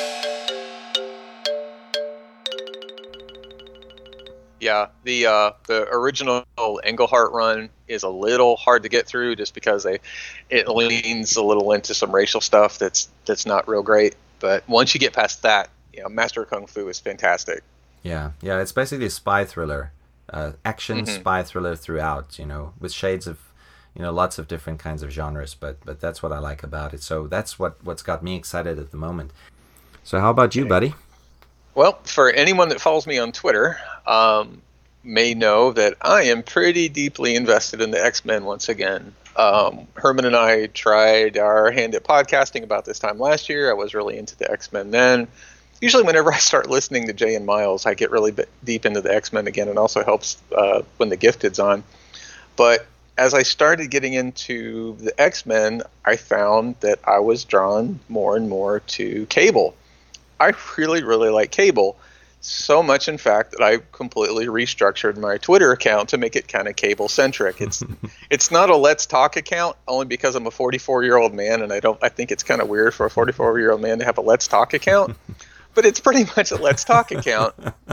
Yeah, the uh, the original Englehart run is a little hard to get through, just because they it leans a little into some racial stuff that's that's not real great. But once you get past that, you know, Master of Kung Fu is fantastic. Yeah, yeah, it's basically a spy thriller, uh, action mm-hmm. spy thriller throughout. You know, with shades of you know, lots of different kinds of genres, but but that's what I like about it. So that's what, what's got me excited at the moment. So how about you, buddy? Well, for anyone that follows me on Twitter, um, may know that I am pretty deeply invested in the X-Men once again. Um, Herman and I tried our hand at podcasting about this time last year. I was really into the X-Men then. Usually whenever I start listening to Jay and Miles, I get really bit deep into the X-Men again. It also helps uh, when The Gifted's on. But as I started getting into the X-Men, I found that I was drawn more and more to Cable. I really, really like Cable. So much, in fact, that I completely restructured my Twitter account to make it kind of Cable-centric. It's it's not a Let's Talk account, only because I'm a forty-four-year-old man, and I don't. I think it's kind of weird for a forty-four-year-old man to have a Let's Talk account. But it's pretty much a Let's Talk account.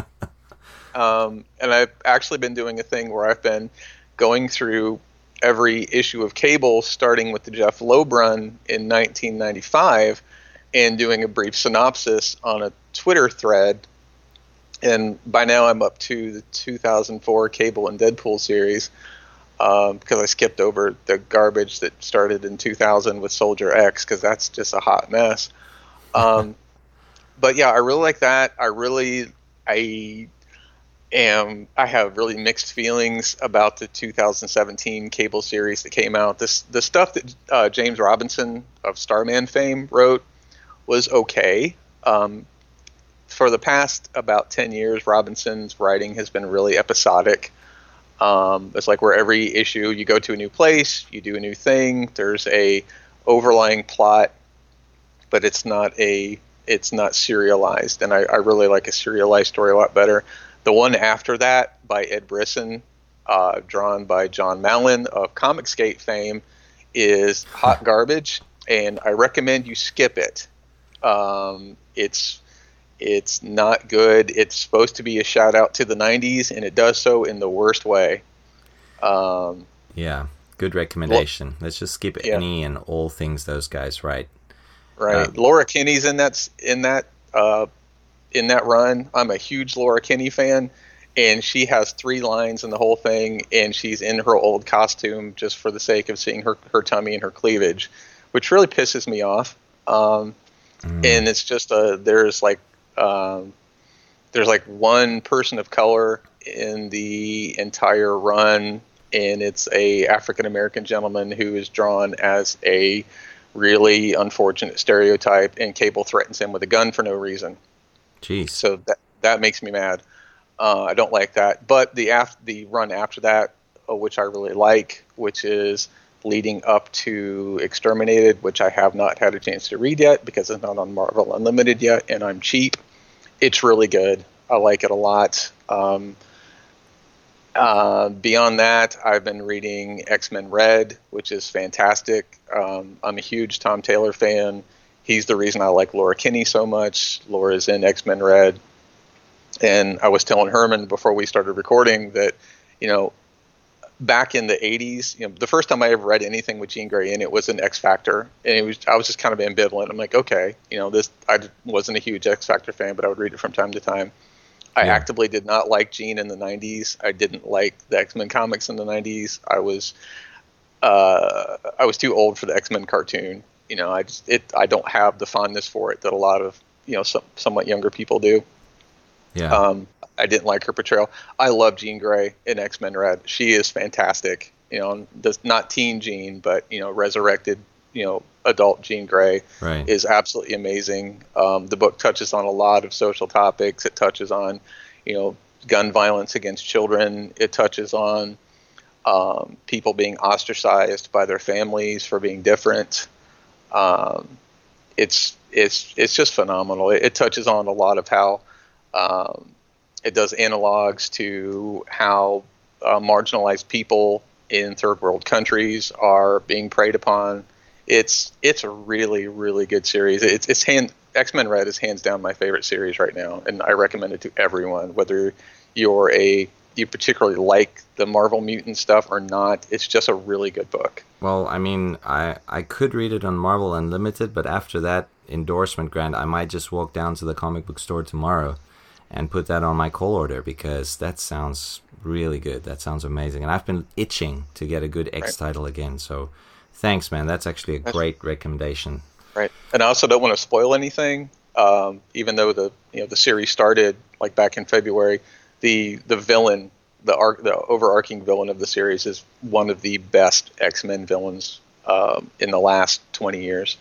Um, and I've actually been doing a thing where I've been going through every issue of Cable, starting with the Jeff Loeb run in nineteen ninety-five, and doing a brief synopsis on a Twitter thread. And by now I'm up to the two thousand four Cable and Deadpool series, um, because I skipped over the garbage that started in two thousand with Soldier X, because that's just a hot mess. Um, but yeah, I really like that. I really, I am, I have really mixed feelings about the two thousand seventeen Cable series that came out. This the stuff that uh, James Robinson of Starman fame wrote was okay. Um, For the past about ten years, Robinson's writing has been really episodic. Um, it's like where every issue you go to a new place, you do a new thing. There's a overlying plot, but it's not a it's not serialized, and I, I really like a serialized story a lot better. The one after that by Ed Brisson, uh, drawn by John Mallon of Comicsgate fame, is hot garbage, and I recommend you skip it. Um, it's It's not good. It's supposed to be a shout out to the nineties, and it does so in the worst way. Um, yeah, good recommendation. Well, Let's just skip yeah. any and all things those guys write. Right. Um, Laura Kinney's in that in that uh, in that run. I'm a huge Laura Kinney fan, and she has three lines in the whole thing, and she's in her old costume just for the sake of seeing her her tummy and her cleavage, which really pisses me off. Um, mm. And it's just a there's like. Um, there's like one person of color in the entire run, and it's a African American gentleman who is drawn as a really unfortunate stereotype, and Cable threatens him with a gun for no reason. Jeez. So that that makes me mad. Uh, I don't like that. But the af- the run after that, uh, which I really like, which is leading up to Exterminated, which I have not had a chance to read yet because it's not on Marvel Unlimited yet, and I'm cheap. It's really good. I like it a lot. Um, uh, beyond that, I've been reading X-Men Red, which is fantastic. Um, I'm a huge Tom Taylor fan. He's the reason I like Laura Kinney so much. Laura's in X-Men Red. And I was telling Herman before we started recording that, you know, back in the eighties, you know, the first time I ever read anything with Jean Grey in it was in X Factor, and it was I was just kind of ambivalent. I'm like, okay, you know, this I wasn't a huge X Factor fan, but I would read it from time to time. I yeah. actively did not like Jean in the nineties. I didn't like the X-Men comics in the nineties. I was uh, I was too old for the X-Men cartoon. You know, I just it I don't have the fondness for it that a lot of you know some, somewhat younger people do. Yeah. Um, I didn't like her portrayal. I love Jean Grey in X-Men Red. She is fantastic. You know, does not teen Jean, but you know, resurrected, you know, adult Jean Grey right. is absolutely amazing. Um, the book touches on a lot of social topics. It touches on, you know, gun violence against children. It touches on um, people being ostracized by their families for being different. Um, it's it's it's just phenomenal. It, it touches on a lot of how. Um, It does analogs to how uh, marginalized people in third world countries are being preyed upon. It's it's a really really good series. It's it's hand X-Men Red is hands down my favorite series right now, and I recommend it to everyone, whether you're a you particularly like the Marvel mutant stuff or not. It's just a really good book. Well, I mean, I I could read it on Marvel Unlimited, but after that endorsement grant, I might just walk down to the comic book store tomorrow and put that on my call order, because that sounds really good. That sounds amazing. And I've been itching to get a good X right. title again. So thanks, man. That's actually a That's great recommendation. Right. And I also don't want to spoil anything, um, even though the you know the series started like back in February. The the villain, the arc, the overarching villain of the series is one of the best X-Men villains um, in the last twenty years.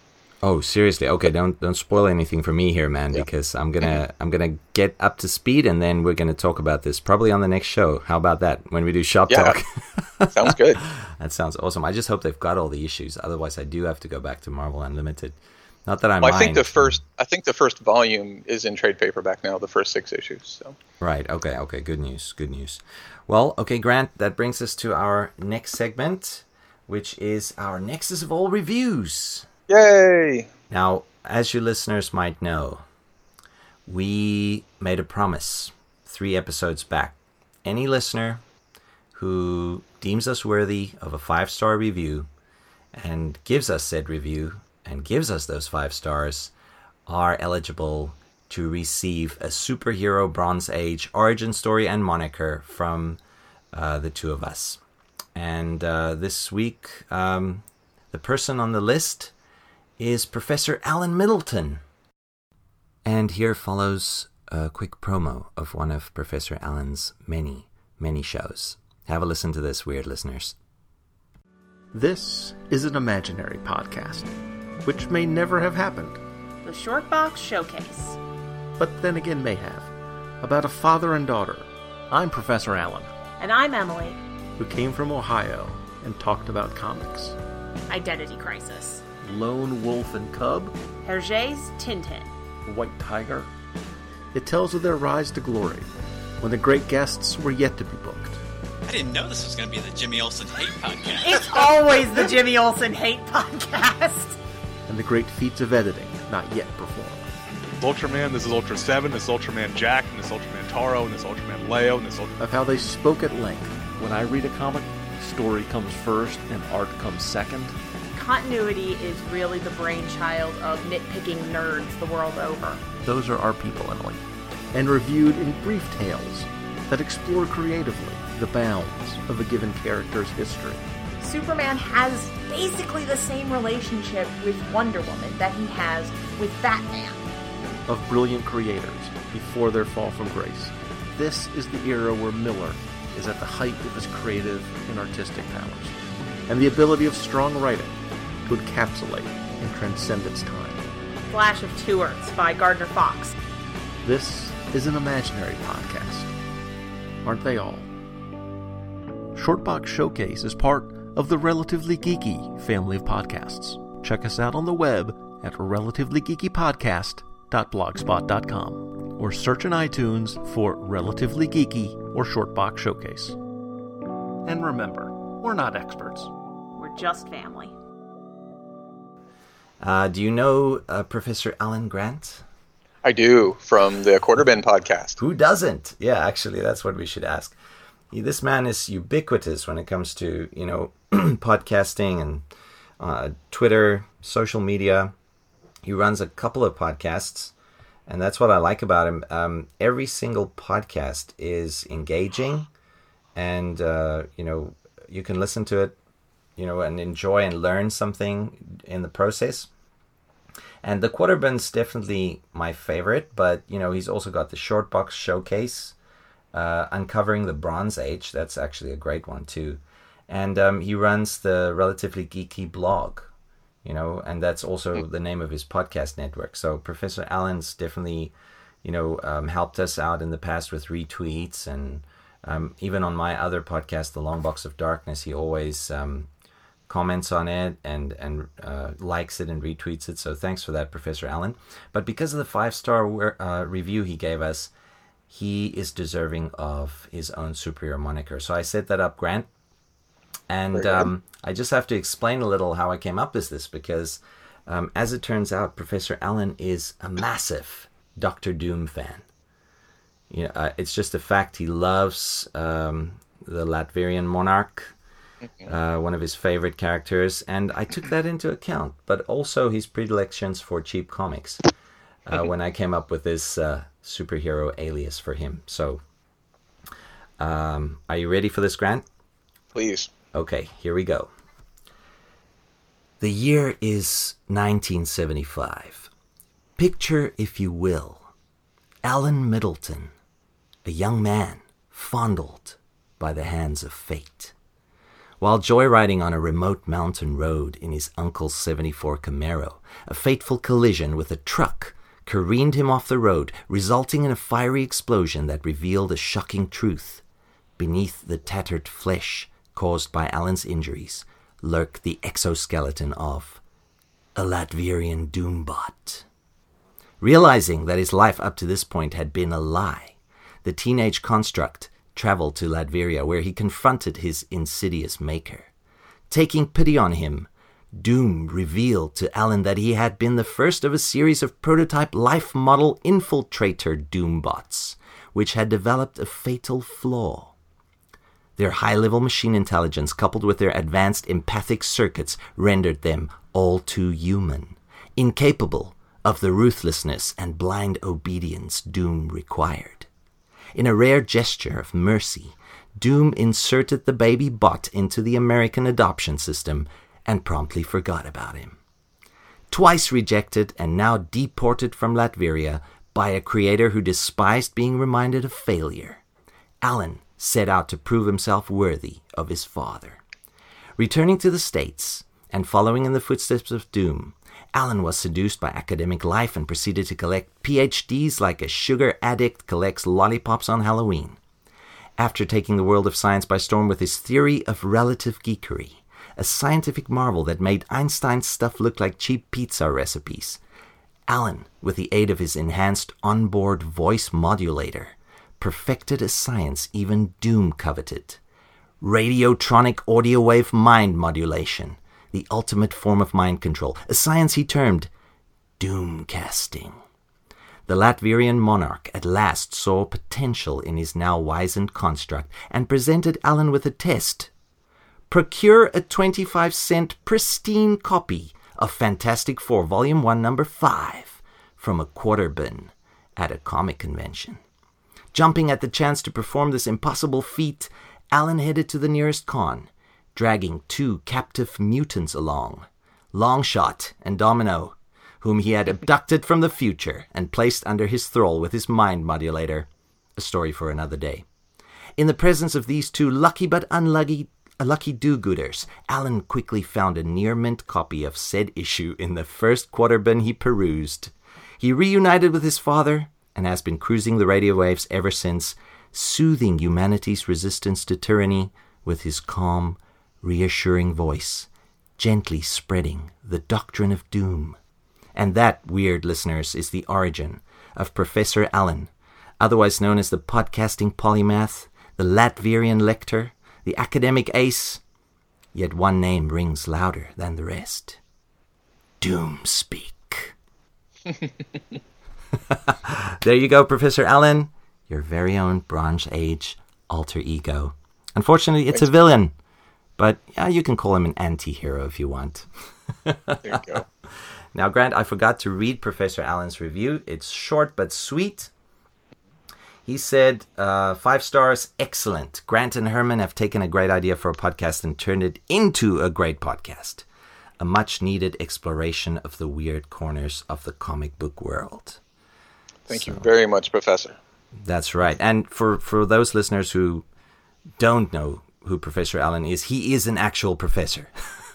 Oh, seriously? Okay, don't don't spoil anything for me here, man, yeah. because I'm gonna I'm gonna get up to speed, and then we're gonna talk about this probably on the next show. How about that? When we do Shop yeah. Talk. Sounds good. That sounds awesome. I just hope they've got all the issues. Otherwise, I do have to go back to Marvel Unlimited. Not that I well, mind. I think the first I think the first volume is in trade paperback now. The first six issues. So. Right. Okay. Okay. Good news. Good news. Well, okay, Grant. That brings us to our next segment, which is our Nexus of All reviews. Yay! Now, as you listeners might know, we made a promise three episodes back. Any listener who deems us worthy of a five-star review and gives us said review and gives us those five stars are eligible to receive a superhero Bronze Age origin story and moniker from uh, the two of us. And uh, this week, um, the person on the list is Professor Alan Middleton. And here follows a quick promo of one of Professor Alan's many, many shows. Have a listen to this, weird listeners. This is an imaginary podcast, which may never have happened. The Shortbox Showcase. But then again may have. About a father and daughter. I'm Professor Allen. And I'm Emily. who came from Ohio and talked about comics. Identity Crisis. Lone Wolf and Cub. Hergé's Tintin. White Tiger. It tells of their rise to glory, when the great guests were yet to be booked. I didn't know this was going to be the Jimmy Olsen Hate Podcast. It's always the Jimmy Olsen Hate Podcast. And the great feats of editing not yet performed. Ultraman, this is Ultra seven, this is Ultraman Jack, and this is Ultraman Taro, and this is Ultraman Leo, and this is Ultraman... Of how they spoke at length. When I read a comic, story comes first and art comes second. Continuity is really the brainchild of nitpicking nerds the world over. Those are our people, Emily. And reviewed in brief tales that explore creatively the bounds of a given character's history. Superman has basically the same relationship with Wonder Woman that he has with Batman. Of brilliant creators before their fall from grace. This is the era where Miller is at the height of his creative and artistic powers, and the ability of strong writing to encapsulate and transcend its time. Flash of Two Earths by Gardner Fox. This is an imaginary podcast. Aren't they all? Shortbox Showcase is part of the Relatively Geeky family of podcasts. Check us out on the web at relatively geeky podcast dot blogspot dot com or search in iTunes for Relatively Geeky or Shortbox Showcase. And remember, we're not experts. We're just family. Uh, do you know uh, Professor Alan Grant? I do, from the Quarterbin podcast. Who doesn't? Yeah, actually, that's what we should ask. He, this man is ubiquitous when it comes to, you know, podcasting and uh, Twitter, social media. He runs a couple of podcasts, and that's what I like about him. Um, every single podcast is engaging, and, uh, you know, you can listen to it, you know, and enjoy and learn something in the process. And the Quarterbin's definitely my favorite, but, you know, he's also got the Shortbox Showcase, uh, Uncovering the Bronze Age. That's actually a great one, too. And um, he runs the Relatively Geeky blog, you know, and that's also the name of his podcast network. So Professor Allen's definitely, you know, um, helped us out in the past with retweets. And um, even on my other podcast, The Long Box of Darkness, he always... Um, comments on it and and uh, likes it and retweets it. So thanks for that, Professor Allen. But because of the five-star uh, review he gave us, he is deserving of his own superhero moniker. So I set that up, Grant. And um, I just have to explain a little how I came up with this, because um, as it turns out, Professor Allen is a massive Doctor Doom fan. You know, uh, it's just a fact. He loves um, the Latverian monarch, Uh, one of his favorite characters, and I took that into account, but also his predilections for cheap comics uh, when I came up with this uh, superhero alias for him. So, um, are you ready for this, Grant? Please. Okay, here we go. The year is nineteen seventy-five. Picture, if you will, Alan Middleton, a young man fondled by the hands of fate. While joyriding on a remote mountain road in his uncle's seventy-four Camaro, a fateful collision with a truck careened him off the road, resulting in a fiery explosion that revealed a shocking truth. Beneath the tattered flesh caused by Alan's injuries lurked the exoskeleton of a Latverian Doombot. Realizing that his life up to this point had been a lie, the teenage construct traveled to Latveria, where he confronted his insidious maker. Taking pity on him, Doom revealed to Alan that he had been the first of a series of prototype life model infiltrator Doombots, which had developed a fatal flaw. Their high-level machine intelligence, coupled with their advanced empathic circuits, rendered them all too human, incapable of the ruthlessness and blind obedience Doom required. In a rare gesture of mercy, Doom inserted the baby bot into the American adoption system and promptly forgot about him. Twice rejected and now deported from Latveria by a creator who despised being reminded of failure, Alan set out to prove himself worthy of his father. Returning to the States and following in the footsteps of Doom, Alan was seduced by academic life and proceeded to collect P H Ds like a sugar addict collects lollipops on Halloween. after taking the world of science by storm with his theory of relative geekery, a scientific marvel that made Einstein's stuff look like cheap pizza recipes. Alan, with the aid of his enhanced onboard voice modulator, perfected a science even Doom coveted. Radiotronic audio wave mind modulation, the ultimate form of mind control, a science he termed Doomcasting. The Latvian monarch at last saw potential in his now wizened construct and presented Alan with a test. Procure a twenty-five cent pristine copy of Fantastic Four, Volume one, Number five, from a quarter bin at a comic convention. Jumping at the chance to perform this impossible feat, Alan headed to the nearest con, dragging two captive mutants along, Longshot and Domino, whom he had abducted from the future and placed under his thrall with his mind modulator. A story for another day. In the presence of these two lucky but unlucky lucky do-gooders, Alan quickly found a near-mint copy of said issue in the first quarter bin he perused. He reunited with his father and has been cruising the radio waves ever since, soothing humanity's resistance to tyranny with his calm, reassuring voice, gently spreading the doctrine of doom. And that, weird listeners, is the origin of Professor Alan, otherwise known as the podcasting polymath, the Latvian lector, the academic ace. Yet one name rings louder than the rest. Doomspeak. There you go, Professor Alan, your very own Bronze Age alter ego. Unfortunately, it's Thanks. a villain, but yeah, you can call him an anti-hero if you want. There you go. Now, Grant, I forgot to read Professor Allen's review. It's short but sweet. He said, uh, five stars, excellent. Grant and Herman have taken a great idea for a podcast and turned it into a great podcast. A much-needed exploration of the weird corners of the comic book world. Thank so, you very much, Professor. That's right. And for, for those listeners who don't know who Professor Allen is, he is an actual professor.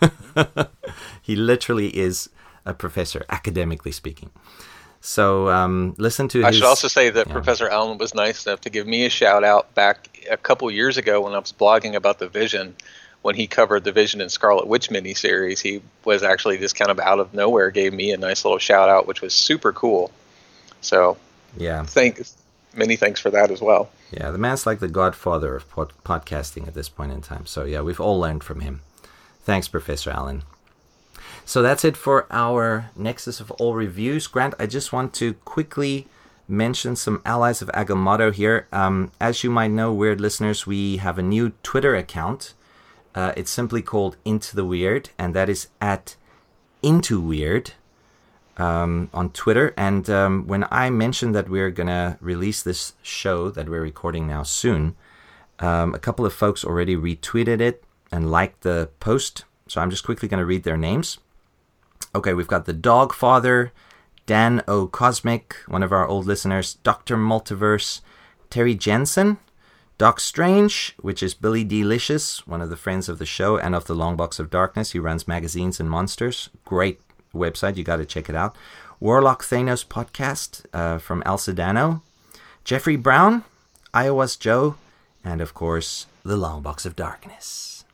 He literally is a professor, academically speaking. So um, listen to I his... should also say that yeah. Professor Allen was nice enough to give me a shout out back a couple years ago when I was blogging about the Vision. When he covered the Vision and Scarlet Witch miniseries, he was actually just kind of out of nowhere gave me a nice little shout out, which was super cool. So yeah, thanks, many thanks for that as well. Yeah, the man's like the godfather of pod- podcasting at this point in time. So yeah, we've all learned from him. Thanks, Professor Allen. So that's it for our Nexus of All reviews. Grant, I just want to quickly mention some allies of Agamotto here. Um, as you might know, weird listeners, we have a new Twitter account. Uh, it's simply called Into the Weird, and that is at Into Weird um, on Twitter. And um, when I mentioned that we're going to release this show that we're recording now soon, um, a couple of folks already retweeted it and liked the post. So I'm just quickly going to read their names. Okay, we've got the Dog Father, Dan O. Cosmic, one of our old listeners, Doctor Multiverse, Terry Jensen, Doc Strange, which is Billy Delicious, one of the friends of the show and of the Long Box of Darkness. He runs Magazines and Monsters. Great website. You got to check it out. Warlock Thanos Podcast uh, from Al Sedano. Jeffrey Brown, Iowa's Joe, and of course, the Long Box of Darkness.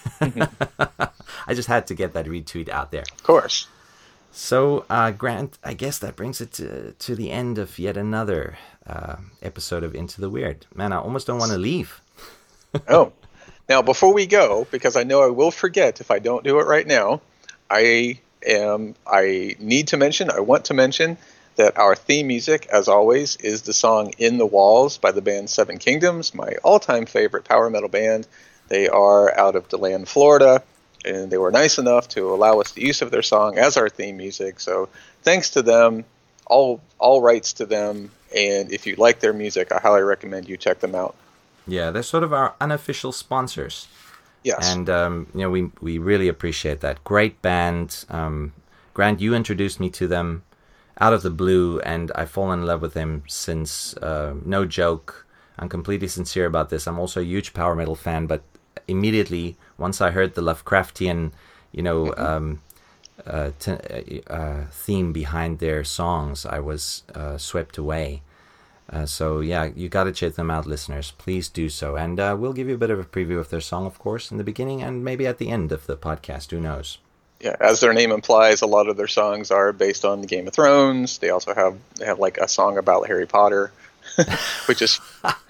I just had to get that retweet out there. Of course. So, uh, Grant, I guess that brings it to, to the end of yet another uh, episode of Into the Weird. Man, I almost don't want to leave. Oh. Now, before we go, because I know I will forget if I don't do it right now, I am. I need to mention, I want to mention that our theme music, as always, is the song In the Walls by the band Seven Kingdoms, my all-time favorite power metal band. They are out of DeLand, Florida, and they were nice enough to allow us the use of their song as our theme music. So thanks to them, all all rights to them, and if you like their music, I highly recommend you check them out. Yeah, they're sort of our unofficial sponsors. Yes. And, um, you know, we, we really appreciate that. Great band. Um, Grant, you introduced me to them out of the blue, and I've fallen in love with them since. Uh, no joke. I'm completely sincere about this. I'm also a huge power metal fan, but immediately, once I heard the Lovecraftian, you know, um, uh, t- uh, theme behind their songs, I was uh, swept away. Uh, so yeah, you got to check them out, listeners. Please do so. And uh, we'll give you a bit of a preview of their song, of course, in the beginning and maybe at the end of the podcast. Who knows? Yeah, as their name implies, a lot of their songs are based on the Game of Thrones. They also have they have like a song about Harry Potter, which is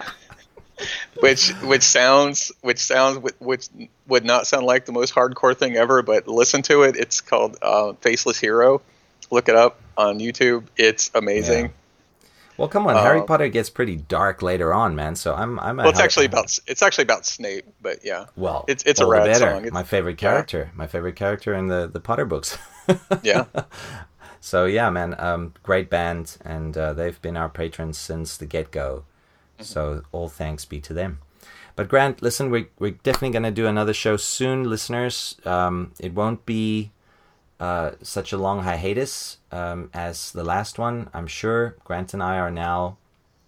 which which sounds which sounds which would not sound like the most hardcore thing ever, but listen to it. It's called uh, Faceless Hero. Look it up on YouTube. It's amazing. Yeah. Well, come on, um, Harry Potter gets pretty dark later on, man. So I'm, I'm. Well, it's actually about it's actually about Snape, but yeah. Well, it's it's all a rad the better. song. It's, my favorite character, yeah. my favorite character in the, the Potter books. Yeah. So yeah, man, um, great band, and uh, they've been our patrons since the get go. Mm-hmm. So all thanks be to them. But Grant, listen, we we're definitely gonna do another show soon, listeners. Um, it won't be. Uh, such a long hiatus um, as the last one. I'm sure Grant and I are now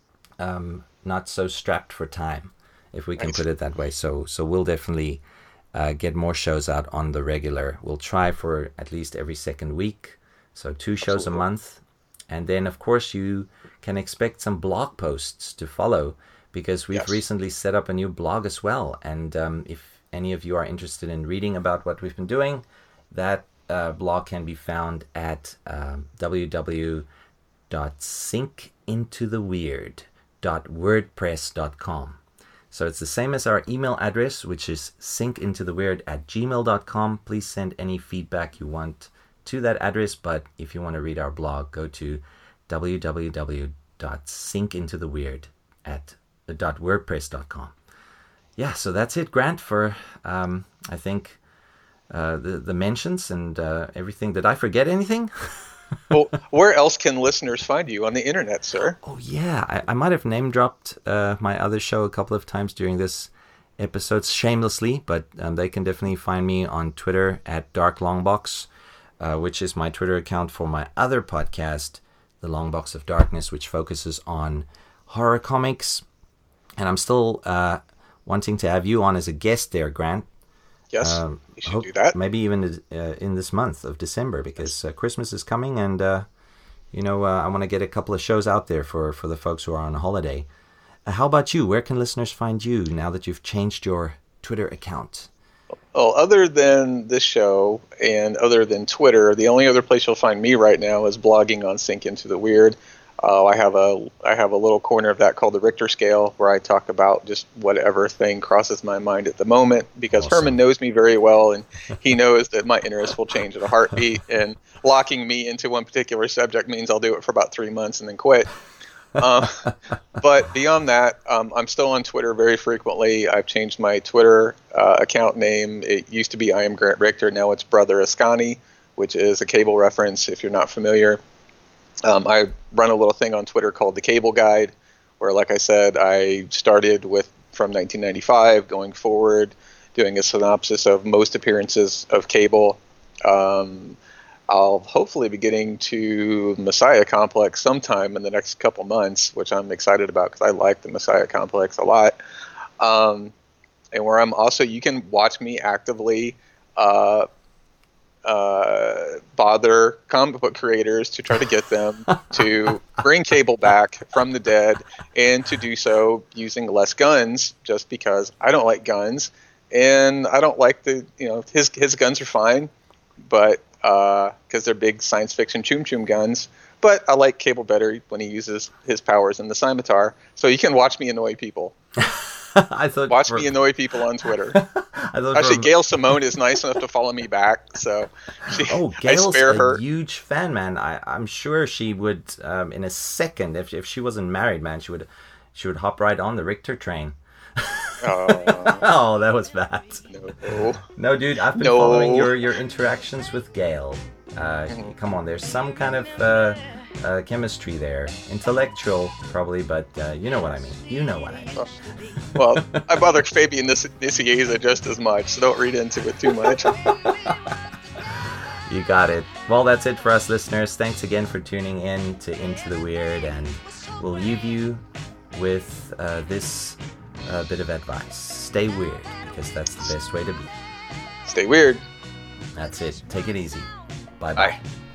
um, not so strapped for time, if we can right. put it that way. So so we'll definitely uh, get more shows out on the regular. We'll try for at least every second week, so two shows Absolutely. a month. And then, of course, you can expect some blog posts to follow, because we've yes. recently set up a new blog as well. And um, if any of you are interested in reading about what we've been doing, that Uh, blog can be found at um, w w w dot sink into the weird dot wordpress dot com. So it's the same as our email address, which is sinkintotheweird at gmail dot com. Please send any feedback you want to that address, but if you want to read our blog, go to w w w dot sinkintotheweird at dot wordpress dot com. Yeah, so that's it, Grant, for um, I think Uh, the the mentions and uh, everything. Did I forget anything? Well, where else can listeners find you on the internet, sir? Oh yeah, I, I might have name dropped uh, my other show a couple of times during this episode, shamelessly, but um, they can definitely find me on Twitter at Dark Longbox, uh, which is my Twitter account for my other podcast, The Long Box of Darkness, which focuses on horror comics. And I'm still uh, wanting to have you on as a guest there, Grant. Yes, um, you should do that. Maybe even uh, in this month of December, because uh, Christmas is coming, and uh, you know uh, I want to get a couple of shows out there for, for the folks who are on holiday. Uh, how about you? Where can listeners find you now that you've changed your Twitter account? Well, other than this show and other than Twitter, the only other place you'll find me right now is blogging on Sink Into the Weird. Uh, I have a I have a little corner of that called the Richter Scale, where I talk about just whatever thing crosses my mind at the moment, because awesome. Herman knows me very well, and he knows that my interests will change at a heartbeat, and locking me into one particular subject means I'll do it for about three months and then quit. Uh, but beyond that, um, I'm still on Twitter very frequently. I've changed my Twitter uh, account name. It used to be I am Grant Richter. Now it's Brother Ascani, which is a cable reference if you're not familiar. Um, I run a little thing on Twitter called The Cable Guide, where, like I said, I started with from nineteen ninety-five going forward, doing a synopsis of most appearances of cable. Um, I'll hopefully be getting to Messiah Complex sometime in the next couple months, which I'm excited about because I like the Messiah Complex a lot. Um, and where I'm also, you can watch me actively uh, uh, bother comic book creators to try to get them to bring cable back from the dead, and to do so using less guns, just because I don't like guns, and I don't like the, you know, his his guns are fine, but because uh, they're big science fiction choom choom guns. But I like Cable better when he uses his powers in the scimitar. So you can watch me annoy people. I thought watch for... me annoy people on Twitter. I thought Actually, for... Gail Simone is nice enough to follow me back, so she, oh, Gail's I spare a her. huge fan, man. I, I'm sure she would, um, in a second, if if she wasn't married, man, she would she would hop right on the Richter train. Uh, oh, that was bad. No, no dude, I've been no. following your, your interactions with Gail. Uh, mm-hmm. Come on, there's some kind of uh, uh, chemistry there. Intellectual, probably, but uh, you know what I mean. You know what I mean. Well, I bother Fabian Nicieza just as much, so don't read into it too much. You got it. Well, that's it for us, listeners. Thanks again for tuning in to Into the Weird, and we'll leave you with uh, this uh, bit of advice. Stay weird, because that's the best way to be. Stay weird. That's it. Take it easy. Bye-bye. Bye.